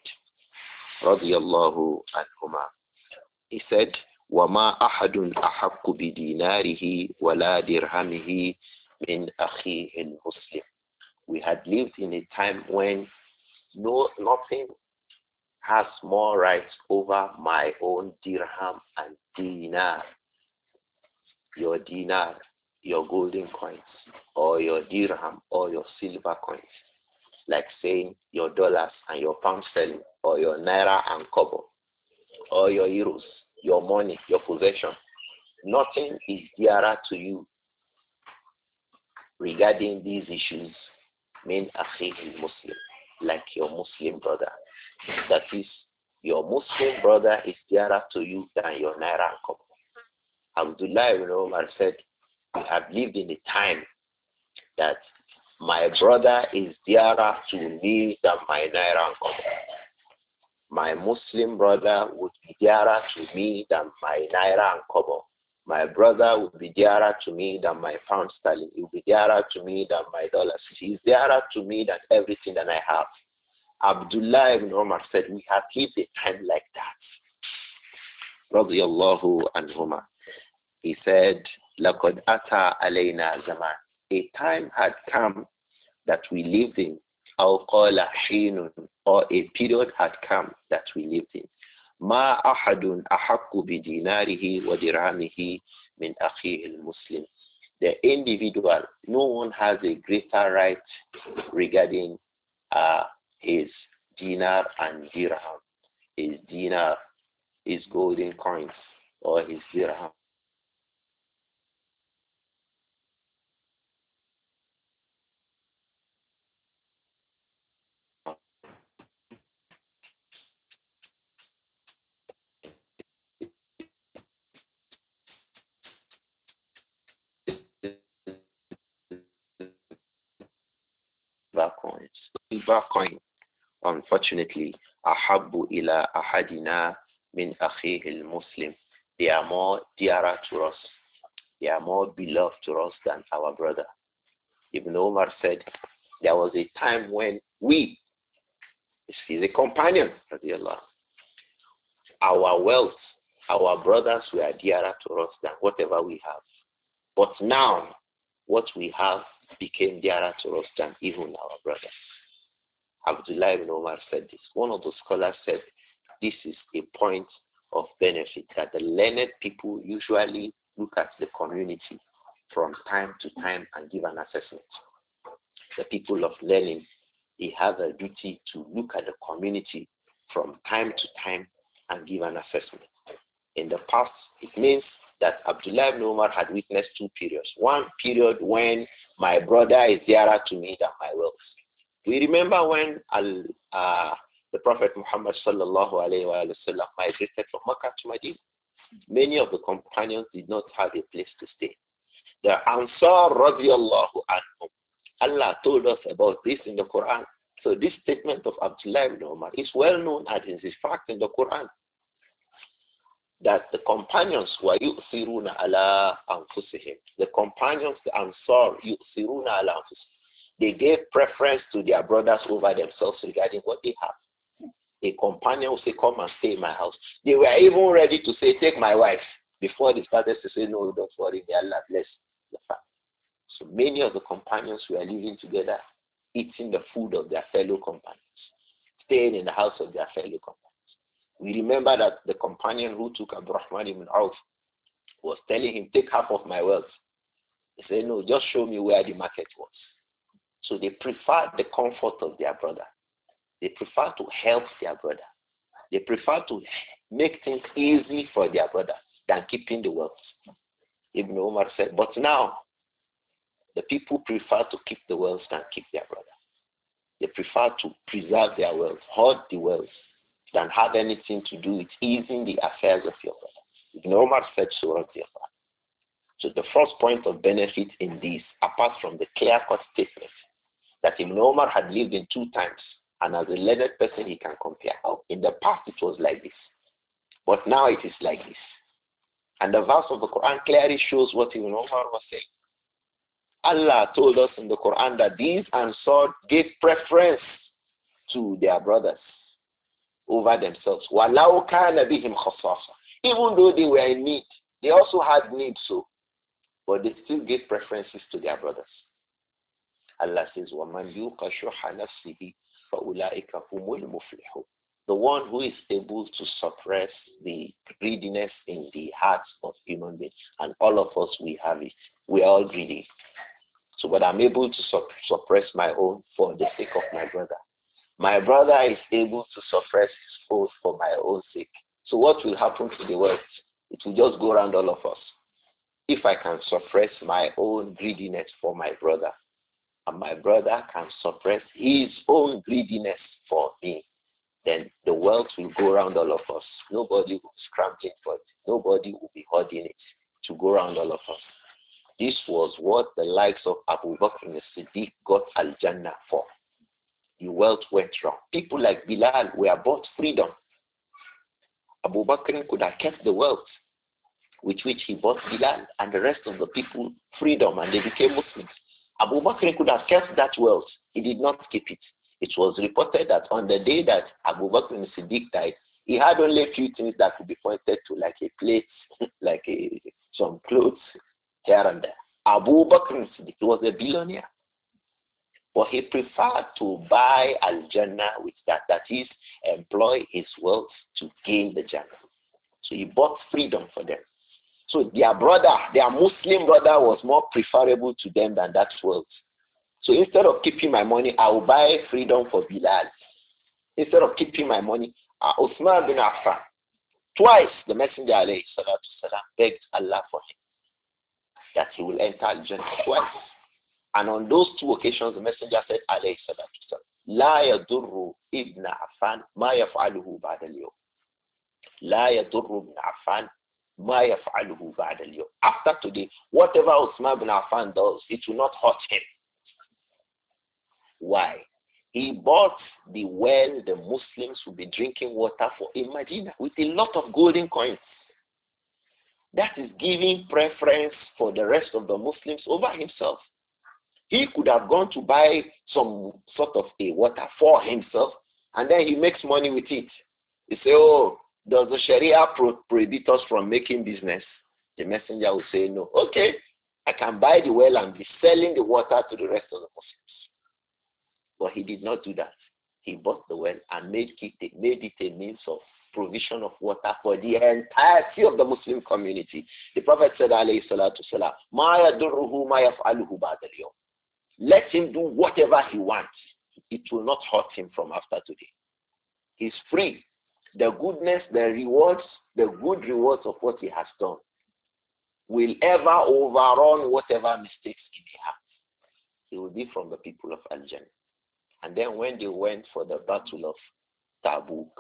Radiyallahu anhuma. He said, وَمَا أَحَدٌ أَحَقُّ بِدِينَارِهِ وَلَا دِرْهَمِهِ مِنْ أَخِيهِ الْمُسْلِمِ. We had lived in a time when nothing has more rights over my own dirham and dinar. Your dinar, your golden coins, or your dirham, or your silver coins. Like saying your dollars and your pound sterling, or your naira and kobo, or your euros, your money, your possession. Nothing is dearer to you regarding these issues, min akhi Muslim, like your Muslim brother. That is, your Muslim brother is dearer to you than your naira and kobo. Abdullah ibn Umar said, we have lived in a time that my brother is dearer to me than my naira and kobo. My Muslim brother would be dearer to me than my naira and kobo. My brother would be dearer to me than my pound sterling. He would be dearer to me than my dollars. He is dearer to me than everything that I have. Abdullah ibn Umar said, we have lived a time like that. radiyallahu anhuma. He said, لَقَدْ أَتَى عَلَيْنَا زَمَانٍ. A time had come that we lived in, أو قال حين, or a period had come that we lived in. ما أحد أحق بديناره ودرهمه من أخيه المسلم. The individual, no one has a greater right regarding his dinar and dirham, his dinar, his golden coins, or his dirham. Coins. Silver coin, unfortunately, ahabbu ila ahadina min akhihi al-muslim. They are more dearer to us. They are more beloved to us than our brother. Ibn Omar said, there was a time when we, he's a companion, our wealth, our brothers were dearer to us than whatever we have. But now, what we have became dearer to us than even our brothers. Abdullah ibn Omar said this. One of the scholars said, this is a point of benefit, that the learned people usually look at the community from time to time and give an assessment. The people of learning, they have a duty to look at the community from time to time and give an assessment. In the past, it means that Abdullah ibn Umar had witnessed two periods. One period when my brother is dearer to me than my wealth. We remember when the Prophet Muhammad sallallahu alayhi wa sallam migrated from Makkah to Medina. Many of the companions did not have a place to stay. The Ansar radiallahu anhum, Allah told us about this in the Quran. So this statement of Abdullah ibn Umar is well known and is in fact in the Quran. That the companions were yu'thiruna ala anfusihim. The companions, the Ansar, yu'thiruna ala anfusihim. They gave preference to their brothers over themselves regarding what they have. A companion will say, come and stay in my house. They were even ready to say, take my wife, before they started to say, no, don't worry, may Allah bless the family. So many of the companions were living together, eating the food of their fellow companions, staying in the house of their fellow companions. We remember that the companion who took Abdurrahman ibn Auf was telling him, take half of my wealth. He said, no, just show me where the market was. So they preferred the comfort of their brother. They prefer to help their brother. They prefer to make things easy for their brother than keeping the wealth. Ibn Umar said, but now the people prefer to keep the wealth than keep their brother. They prefer to preserve their wealth, hoard the wealth, than have anything to do with easing the affairs of your brother. Ibn Umar said so. So the first point of benefit in this, apart from the clear-cut statement, that Ibn Umar had lived in two times, and as a learned person he can compare. Oh, in the past it was like this, but now it is like this. And the verse of the Quran clearly shows what Ibn Umar was saying. Allah told us in the Quran that these Ansar gave preference to their brothers over themselves. وَلَوْ كَانَ بِهِمْ خَصَاصًا. Even though they were in need, they also had need, so, but they still gave preferences to their brothers. Allah says, وَمَنْ يُوقَ شُحَّ نَفْسِهِ فَأُولَٰئِكَ هُمُ الْمُفْلِحُونَ. The one who is able to suppress the greediness in the hearts of human beings, and all of us, we have it. We are all greedy. So, but I'm able to suppress my own for the sake of my brother. My brother is able to suppress his own for my own sake. So what will happen to the wealth? It will just go around all of us. If I can suppress my own greediness for my brother, and my brother can suppress his own greediness for me, then the wealth will go around all of us. Nobody will be scrambling for it. Nobody will be hoarding it to go around all of us. This was what the likes of Abu Bakr and Siddiq got Al-Jannah for. The wealth went wrong. People like Bilal were bought freedom. Abu Bakr could have kept the wealth with which he bought Bilal and the rest of the people freedom, and they became Muslims. Abu Bakr could have kept that wealth. He did not keep it. It was reported that on the day that Abu Bakr and Siddiq died, He had only a few things that could be pointed to, like a plate, like some clothes here and there. Abu Bakr Siddiq was a billionaire. But he preferred to buy Al-Jannah with that. That is, employ his wealth to gain the Jannah. So he bought freedom for them. So their brother, their Muslim brother was more preferable to them than that wealth. So instead of keeping my money, I will buy freedom for Bilal. Instead of keeping my money, Uthman bin Affan. Twice the Messenger alayhi salatu salam begged Allah for him that he will enter Al-Jannah twice. And on those two occasions, the Messenger said, alayhi salatu salam, La yadurru ibn Affan ma yaf'aluhu ba'da al-yawm. La yadurru ibn Affan ma yaf'aluhu ba'da al-yawm. After today, whatever Uthman bin Affan does, it will not hurt him. Why? He bought the well the Muslims will be drinking water for in Medina with a lot of golden coins. That is giving preference for the rest of the Muslims over himself. He could have gone to buy some sort of a water for himself, and then he makes money with it. He say, oh, does the Sharia prohibit us from making business? The messenger will say, no. Okay, I can buy the well and be selling the water to the rest of the Muslims. But he did not do that. He bought the well and made it a means of provision of water for the entirety of the Muslim community. The Prophet said, alayhi salatu salam, ma yadurruhu ma yaf'aluhu ba'da al-yawm. Let him do whatever he wants. It will not hurt him from after today. He's free. The goodness, the rewards, the good rewards of what he has done will ever overrun whatever mistakes he may have. He will be from the people of Al-Jannah. And then when they went for the battle of Tabuk,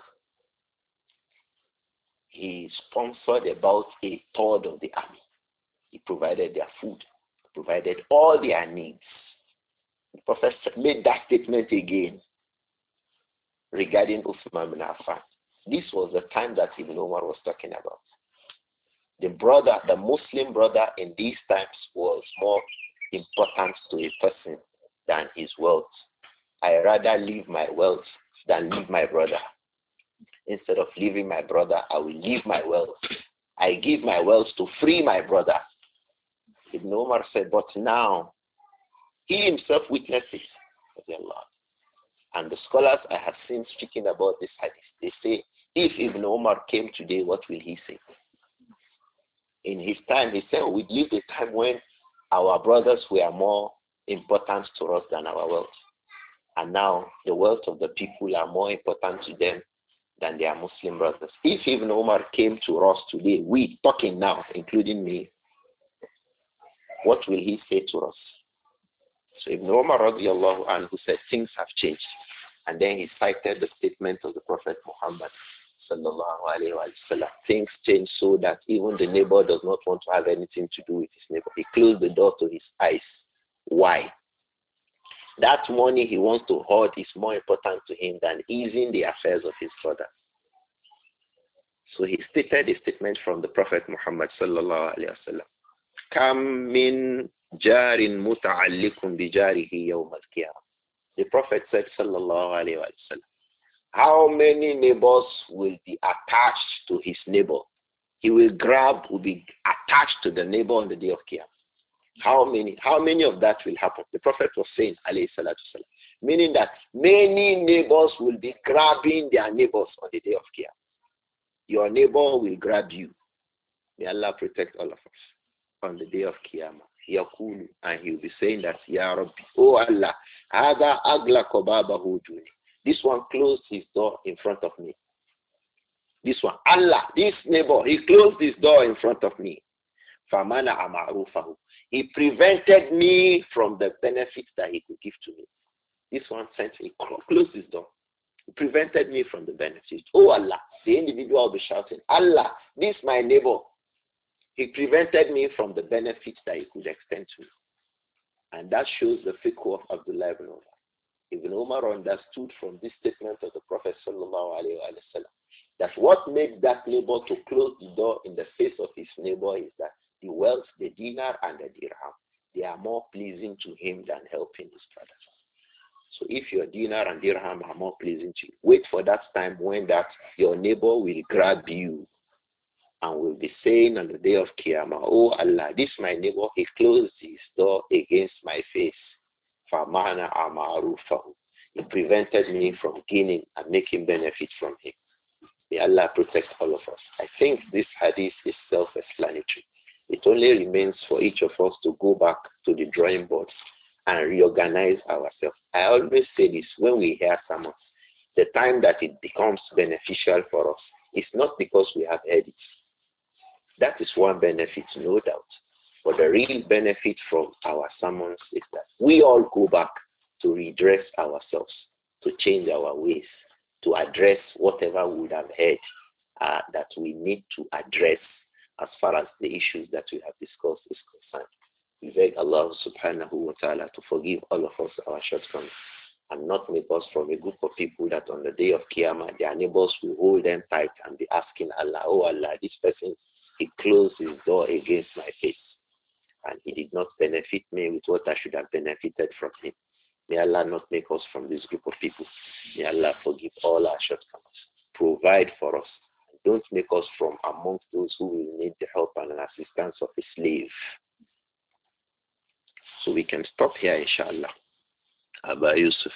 he sponsored about a third of the army. He provided their food, provided all their needs. The Prophet made that statement again regarding Uthman bin Affan. This was the time that Ibn Umar was talking about. The brother, the Muslim brother in these times was more important to a person than his wealth. I rather leave my wealth than leave my brother. Instead of leaving my brother, I will leave my wealth. I give my wealth to free my brother. Ibn Umar said, but now, he himself witnessed it. And the scholars I have seen speaking about this hadith, they say, if Ibn Umar came today, what will he say? In his time, he said, we lived a time when our brothers were more important to us than our wealth. And now the wealth of the people are more important to them than their Muslim brothers. If Ibn Umar came to us today, we talking now, including me, what will he say to us? So Ibn Umar radiallahu anhu said things have changed. And then he cited the statement of the Prophet Muhammad sallallahu alayhi wa sallam. Things changed so that even the neighbor does not want to have anything to do with his neighbor. He closed the door to his eyes. Why? That money he wants to hoard is more important to him than easing the affairs of his brother. So he stated a statement from the Prophet Muhammad sallallahu alayhi wa sallam. Kam min jarin muta'allikum bi jarihi yawm al-qiyamah. The Prophet said sallallahu alayhi wa sallam, how many neighbors will be attached to his neighbor? He will be attached to the neighbor on the day of Qiyamah. How many of that will happen? The Prophet was saying, alayhi salatu salam, meaning that many neighbors will be grabbing their neighbors on the day of Qiyamah. Your neighbor will grab you. May Allah protect all of us on the day of Qiyamah. Yaqulu, and he will be saying that, Ya Rabbi, oh Allah, hada aglaqa babahu duni. This one closed his door in front of me. This one, Allah, this neighbor, he closed his door in front of me. Famana amarufahu. He prevented me from the benefits that he could give to me. This one sent me, closed his door. He prevented me from the benefits. Oh Allah, the individual will be shouting, Allah, this my neighbor. He prevented me from the benefits that he could extend to me. And that shows the fiqh of Abdullah ibn Umar. Ibn Umar understood from this statement of the Prophet sallallahu alayhi wa sallam that what made that neighbor to close the door in the face of his neighbor is that the wealth, the dinar and the dirham, they are more pleasing to him than helping his brothers. So if your dinar and dirham are more pleasing to you, wait for that time when that your neighbor will grab you and will be saying on the day of Qiyamah, oh Allah, this my neighbor, he closed his door against my face. فَمَعْنَا أَمَعْرُوفَهُ. He prevented me from gaining and making benefit from him. May Allah protect all of us. I think this hadith is self-explanatory. It only remains for each of us to go back to the drawing board and reorganize ourselves. I always say this when we hear sermons. The time that it becomes beneficial for us is not because we have heard it. That is one benefit, no doubt. But the real benefit from our sermons is that we all go back to redress ourselves, to change our ways, to address whatever we would have heard that we need to address as far as the issues that we have discussed is concerned. We beg Allah subhanahu wa ta'ala to forgive all of us our shortcomings and not make us from a group of people that on the day of Qiyamah, their neighbors will hold them tight and be asking Allah, oh Allah, this person, he closed his door against my face and he did not benefit me with what I should have benefited from him. May Allah not make us from this group of people. May Allah forgive all our shortcomings. Provide for us. Don't make us from amongst those who will need the help and assistance of a slave. So we can stop here, inshallah. Abba Yusuf.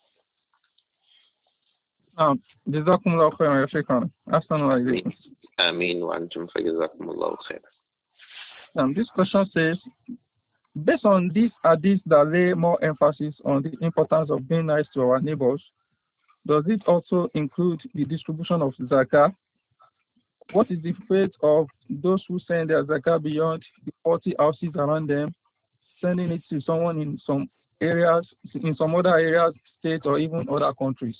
جزاكم الله خيرا يا شيخنا. أحسن الله إليكم. Ameen wa antum fa jazakumullahu khairan. This question says, based on this hadith that lay more emphasis on the importance of being nice to our neighbors, does it also include the distribution of zakah? What is the fate of those who send their zakah beyond the 40 houses around them, sending it to someone in some areas, in some other areas, states, or even other countries?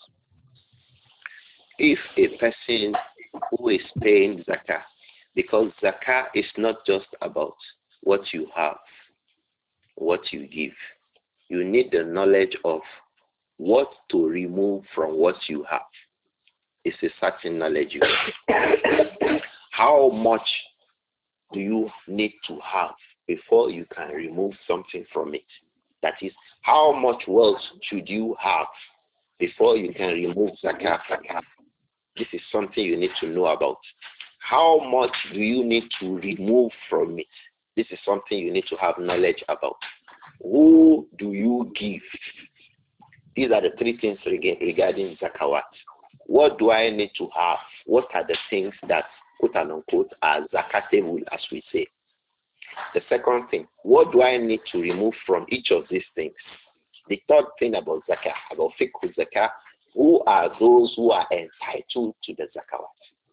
If a person who is paying zakah, because zakah is not just about what you have, what you give. You need the knowledge of what to remove from what you have. It's a certain knowledge you have. How much do you need to have before you can remove something from it? That is, how much wealth should you have before you can remove zakah? This is something you need to know about. How much do you need to remove from it? This is something you need to have knowledge about. Who do you give? These are the three things regarding zakawat. What do I need to have? What are the things that, quote and unquote, are zakatable, as we say? The second thing, what do I need to remove from each of these things? The third thing about zakah, about fiqh zakah, who are those who are entitled to the zakawat?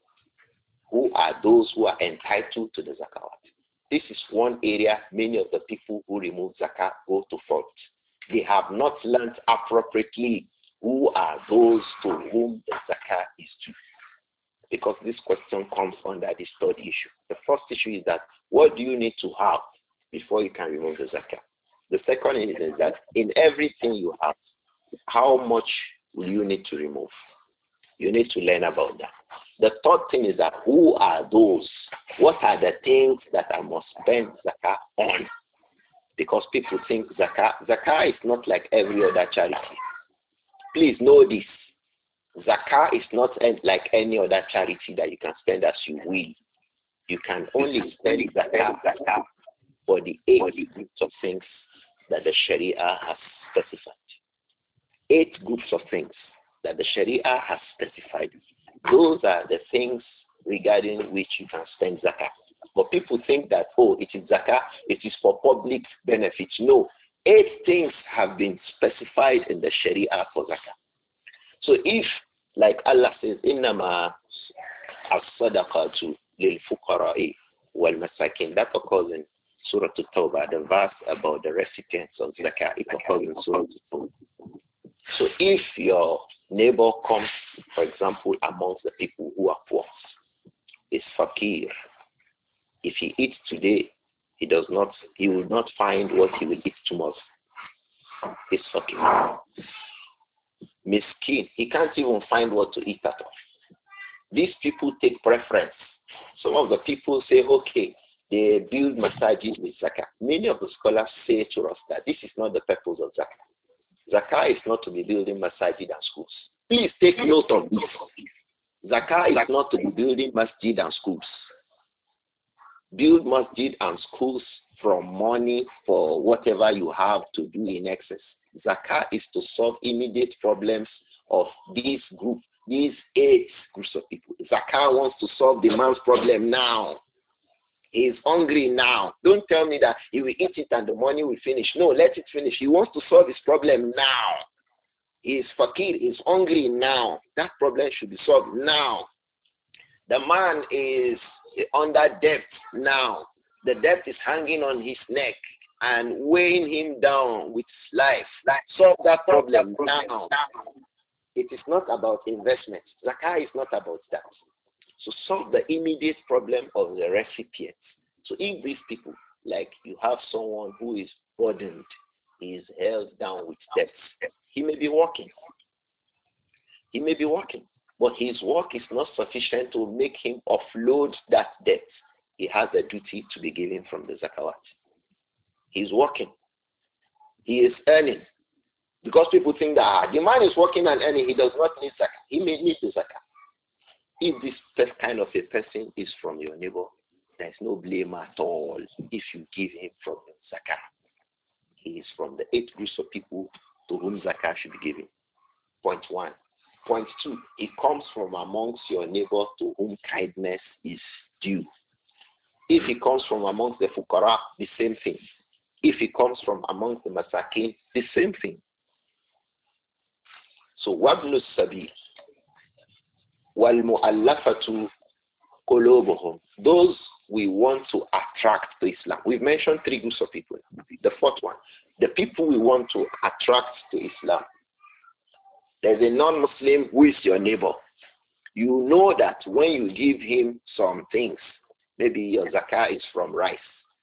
Who are those who are entitled to the zakawat? This is one area many of the people who remove zakah go to fault. They have not learned appropriately who are those to whom the zakah is due. Because this question comes under this third issue. The first issue is that what do you need to have before you can remove the zakah? The second is that in everything you have, how much will you need to remove? You need to learn about that. The third thing is that who are those? What are the things that I must spend zakah on? Because people think zakah is not like every other charity. Please know this. Zakah is not like any other charity that you can spend as you will. You can only spend zakah for the 8 groups of things that the Sharia has specified. 8 groups of things that the Sharia has specified. Those are the things regarding which you can spend zakah. But people think that, oh, it is zakah, it is for public benefits. No, 8 things have been specified in the Sharia for zakah. So if, like Allah says, إِنَّمَا الصَّدَقَةُ لِلْفُقَرَاءِ وَالْمَسَاكِينَ, that occurs in Surah At-Tawbah, the verse about the recipients of zakah. It occurs in Surah At-Tawbah. So if your neighbor comes, for example, amongst the people who are poor, is fakir. If he eats today, he will not find what he will eat tomorrow. It's fakir. Miskin, he can't even find what to eat at all. These people take preference. Some of the people say, okay, they build masajid with zakah. Many of the scholars say to us that this is not the purpose of zakah. Zakah is not to be building masajid and schools. Please take note of this. Zakah is not to be building masjid and schools. Build masjid and schools from money for whatever you have to do in excess. Zakah is to solve immediate problems of this group, these 8 groups of people. Zakah wants to solve the man's problem now. He is hungry now. Don't tell me that he will eat it and the money will finish. No, let it finish. He wants to solve his problem now. He is fakir, he is hungry now. That problem should be solved now. The man is under debt now. The debt is hanging on his neck and weighing him down with life. Solve that problem now. It is not about investment. Zakah is not about that. So solve the immediate problem of the recipient. So if these people, like you have someone who is burdened, he is held down with debt, he may be working. He may be working, but his work is not sufficient to make him offload that debt. He has a duty to be given from the zakawat. He's working. He is earning. Because people think that the man is working and earning, he does not need zakah. He may need the zakah. If this kind of a person is from your neighbor, there is no blame at all if you give him from your zakah. He is from the 8 groups of people to whom zakah should be given. Point 1. Point 2, it comes from amongst your neighbor to whom kindness is due. If it comes from amongst the fuqara, the same thing. If it comes from amongst the masakin, the same thing. So, wabnu sabil, wal mu'allafatu qulubuhum. Those we want to attract to Islam. We've mentioned 3 groups of people. The 4th one, the people we want to attract to Islam. There's a non-Muslim who is your neighbor. You know that when you give him some things, maybe your zakah is from rice,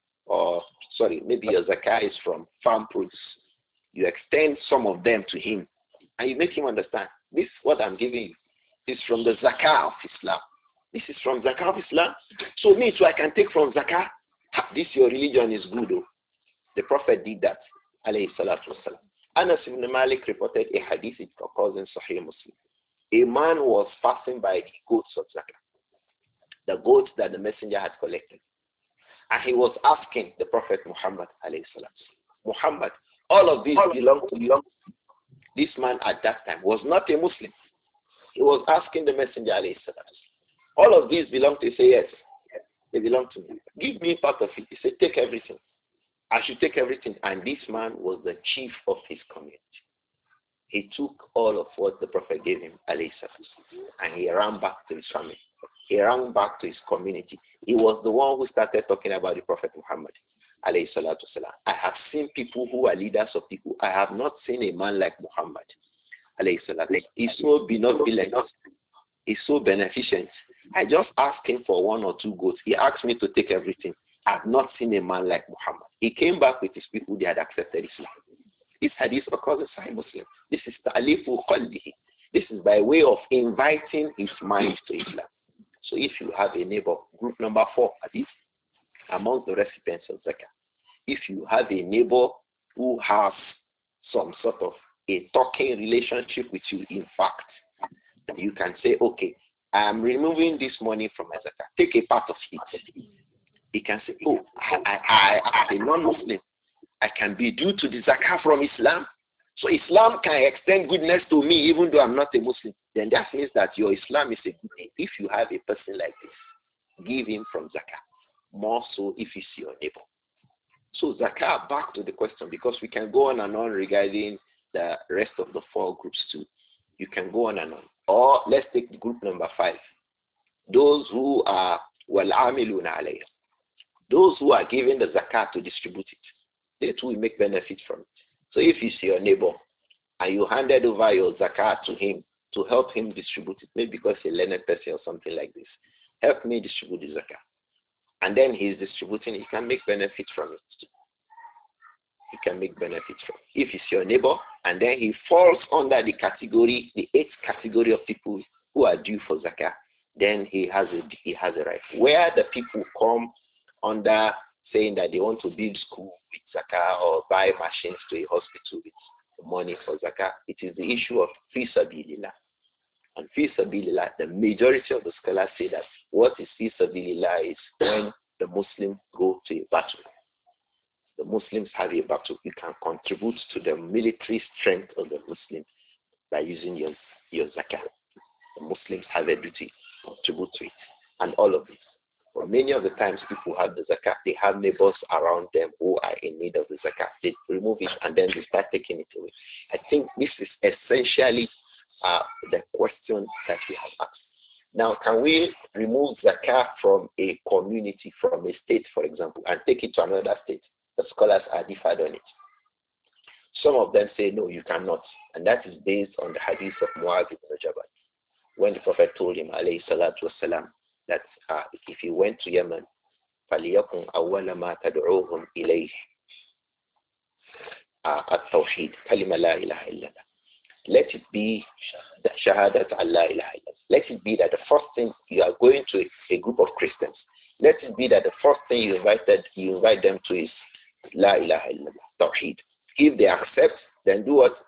maybe your zakah is from farm produce. You extend some of them to him, and you make him understand, this what I'm giving you is from the zakah of Islam. This is from zakah of Islam. So me too, I can take from zakah. This your religion is good. Oh. The Prophet did that. Alayhi salatu wasalam. Anas ibn Malik reported a hadith, it occurs in Sahih Muslim. A man was passing by the goats of zakah, the goats that the messenger had collected. And he was asking the Prophet Muhammad, alayhi salam, Muhammad, all of these belong to you. This man at that time was not a Muslim. He was asking the messenger, alayhi salam, all of these belong to you. He said, yes, they belong to me. Give me part of it. He said, take everything. I should take everything. And this man was the chief of his community. He took all of what the Prophet gave him, alayhi salam, and he ran back to his family. He ran back to his community. He was the one who started talking about the Prophet Muhammad, alayhi salatu salam. I have seen people who are leaders of people. I have not seen a man like Muhammad, alayhi salatu. He's so benevolent. He's so beneficent. I just asked him for 1 or 2 goats. He asked me to take everything. I've not seen a man like Muhammad. He came back with his people. They had accepted Islam. This hadith occurs in Sahih Muslim. This is ta'alifu qalbihi. This is by way of inviting his mind to Islam. So if you have a neighbor, group number 4, hadith, among the recipients of zakah, if you have a neighbor who has some sort of a talking relationship with you, in fact, you can say, okay, I'm removing this money from my zakah. Take a part of it. He can say, oh, I as a non-Muslim, I can be due to the zakah from Islam. So Islam can extend goodness to me even though I'm not a Muslim. Then that means that your Islam is a good thing. If you have a person like this, give him from zakah. More so if he's your neighbor. So zakah, back to the question, because we can go on and on regarding the rest of the 4 groups too. You can go on and on. Or let's take the group number 5. Those who are wal-amiluna alayha. Those who are given the zakat to distribute it, they too will make benefit from it. So if you see your neighbor and you handed over your zakat to him to help him distribute it, maybe because he's a learned person or something like this, help me distribute the zakat. And then he's distributing, he can make benefit from it. He can make benefit from it. If it's your neighbor and then he falls under the category, the 8th category of people who are due for zakat, then he has a right. Where the people come under saying that they want to build school with zakah or buy machines to a hospital with money for zakah, it is the issue of fi sabilillah. And fi sabilillah, the majority of the scholars say that what is fi sabilillah is when the Muslims go to a battle. The Muslims have a battle. You can contribute to the military strength of the Muslims by using your zakah. The Muslims have a duty to contribute to it. And all of this. For many of the times people have the zakat, they have neighbors around them who are in need of the zakat. They remove it and then they start taking it away. I think this is essentially the question that we have asked. Now, can we remove zakat from a community, from a state, for example, and take it to another state? The scholars are differed on it. Some of them say, no, you cannot. And that is based on the hadith of Mu'adh ibn Jabal. When the Prophet told him, alayhi salatu wasalam, that if he went to Yemen, فَلْيَكُنْ أَوَّلَ مَا تَدْعُوهُمْ إِلَيْهِ التَّوْحِيدِ كَلِمَ لَا إِلَهَ إِلَّا اللَّهِ. Let it be the shahadat Allah ilaha illallah. Let it be that the first thing you are going to a group of Christians. Let it be that the first thing you invite them to is La ilaha illallah, Tawheed. If they accept, then do what?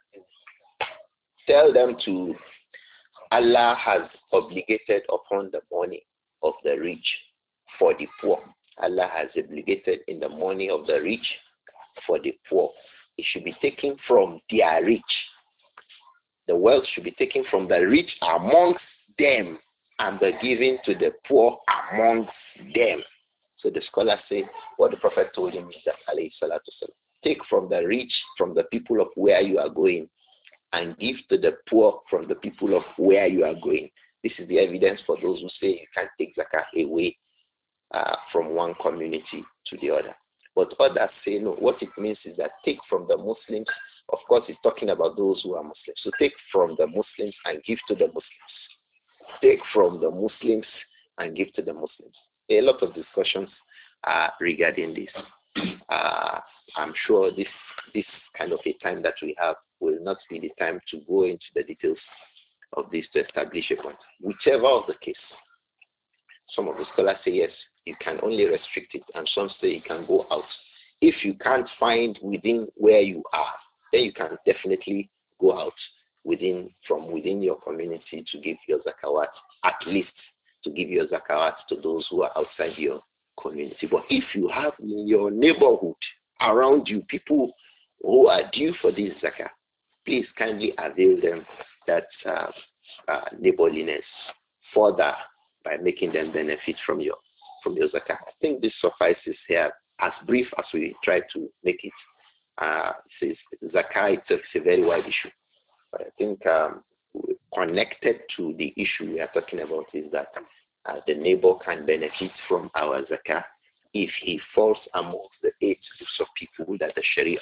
Tell them to Allah has obligated upon the money of the rich for the poor. Allah has obligated in the money of the rich for the poor. It should be taken from their rich. The wealth should be taken from the rich amongst them and be given to the poor amongst them. So the scholars say what the Prophet told him is that, alayhi salatu wasalam, take from the rich, from the people of where you are going, and give to the poor from the people of where you are going. This is the evidence for those who say you can't take zakah away from one community to the other. But others say no. What it means is that take from the Muslims. Of course, it's talking about those who are Muslims. So take from the Muslims and give to the Muslims. Take from the Muslims and give to the Muslims. A lot of discussions regarding this. I'm sure this kind of a time that we have will not be the time to go into the details of this to establish a point. Whichever of the case, some of the scholars say yes, you can only restrict it, and some say you can go out. If you can't find within where you are, then you can definitely go out from within your community to give your zakawat, at least to give your zakawat to those who are outside your community. But if you have in your neighborhood around you people who are due for this zakah, please kindly avail them that neighborliness further by making them benefit from your zakah. I think this suffices here, as brief as we try to make it. Says zakah itself is a very wide issue, but I think connected to the issue we are talking about is that the neighbor can benefit from our zakah if he falls amongst the 8 groups of people that the Sharia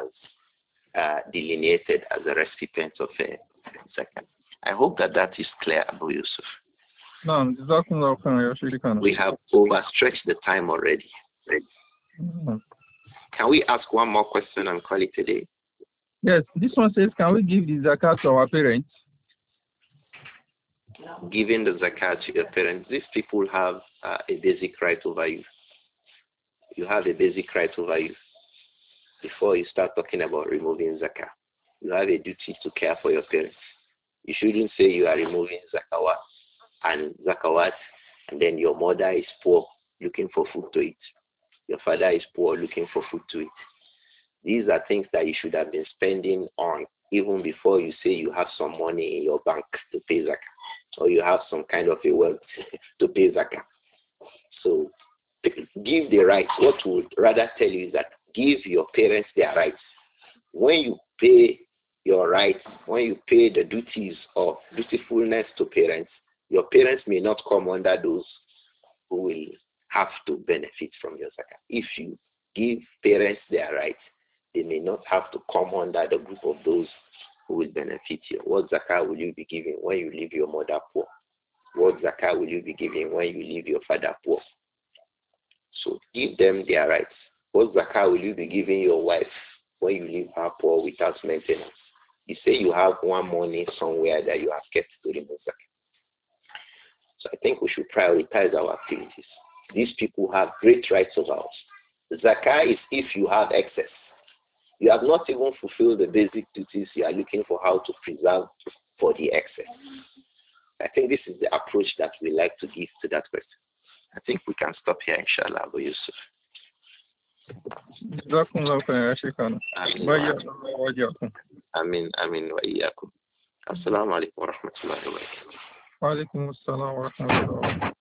has delineated as a recipient of a zakah. I hope that is clear, Abu Yusuf. No, we have overstretched the time already. Can we ask one more question and call it a day? Yes, this one says, can we give the zakat to our parents? Giving the zakat to your parents, these people have a basic right over you. You have a basic right over you. Before you start talking about removing zakat, you have a duty to care for your parents. You shouldn't say you are removing zakawat, and then your mother is poor looking for food to eat. Your father is poor looking for food to eat. These are things that you should have been spending on even before you say you have some money in your bank to pay zakah, or you have some kind of a wealth to pay zakah. So give the rights. What would rather tell you is that give your parents their rights. When you pay your rights, when you pay the duties of dutifulness to parents, your parents may not come under those who will have to benefit from your zakah. If you give parents their rights, they may not have to come under the group of those who will benefit you. What zakah will you be giving when you leave your mother poor? What zakah will you be giving when you leave your father poor? So give them their rights. What zakah will you be giving your wife when you leave her poor without maintenance? You say you have one money somewhere that you have kept to remove zakah. So I think we should prioritize our activities. These people have great rights over us. Zakah is if you have excess. You have not even fulfilled the basic duties you are looking for how to preserve for the excess. I think this is the approach that we like to give to that question. I think we can stop here, inshallah, Abu Yusuf. جزاكم الله خيرا يا شيخنا. بيض الله وجهكم. آمين وإياكم. السلام عليكم ورحمة الله وبركاته. وعليكم السلام ورحمة الله وبركاته.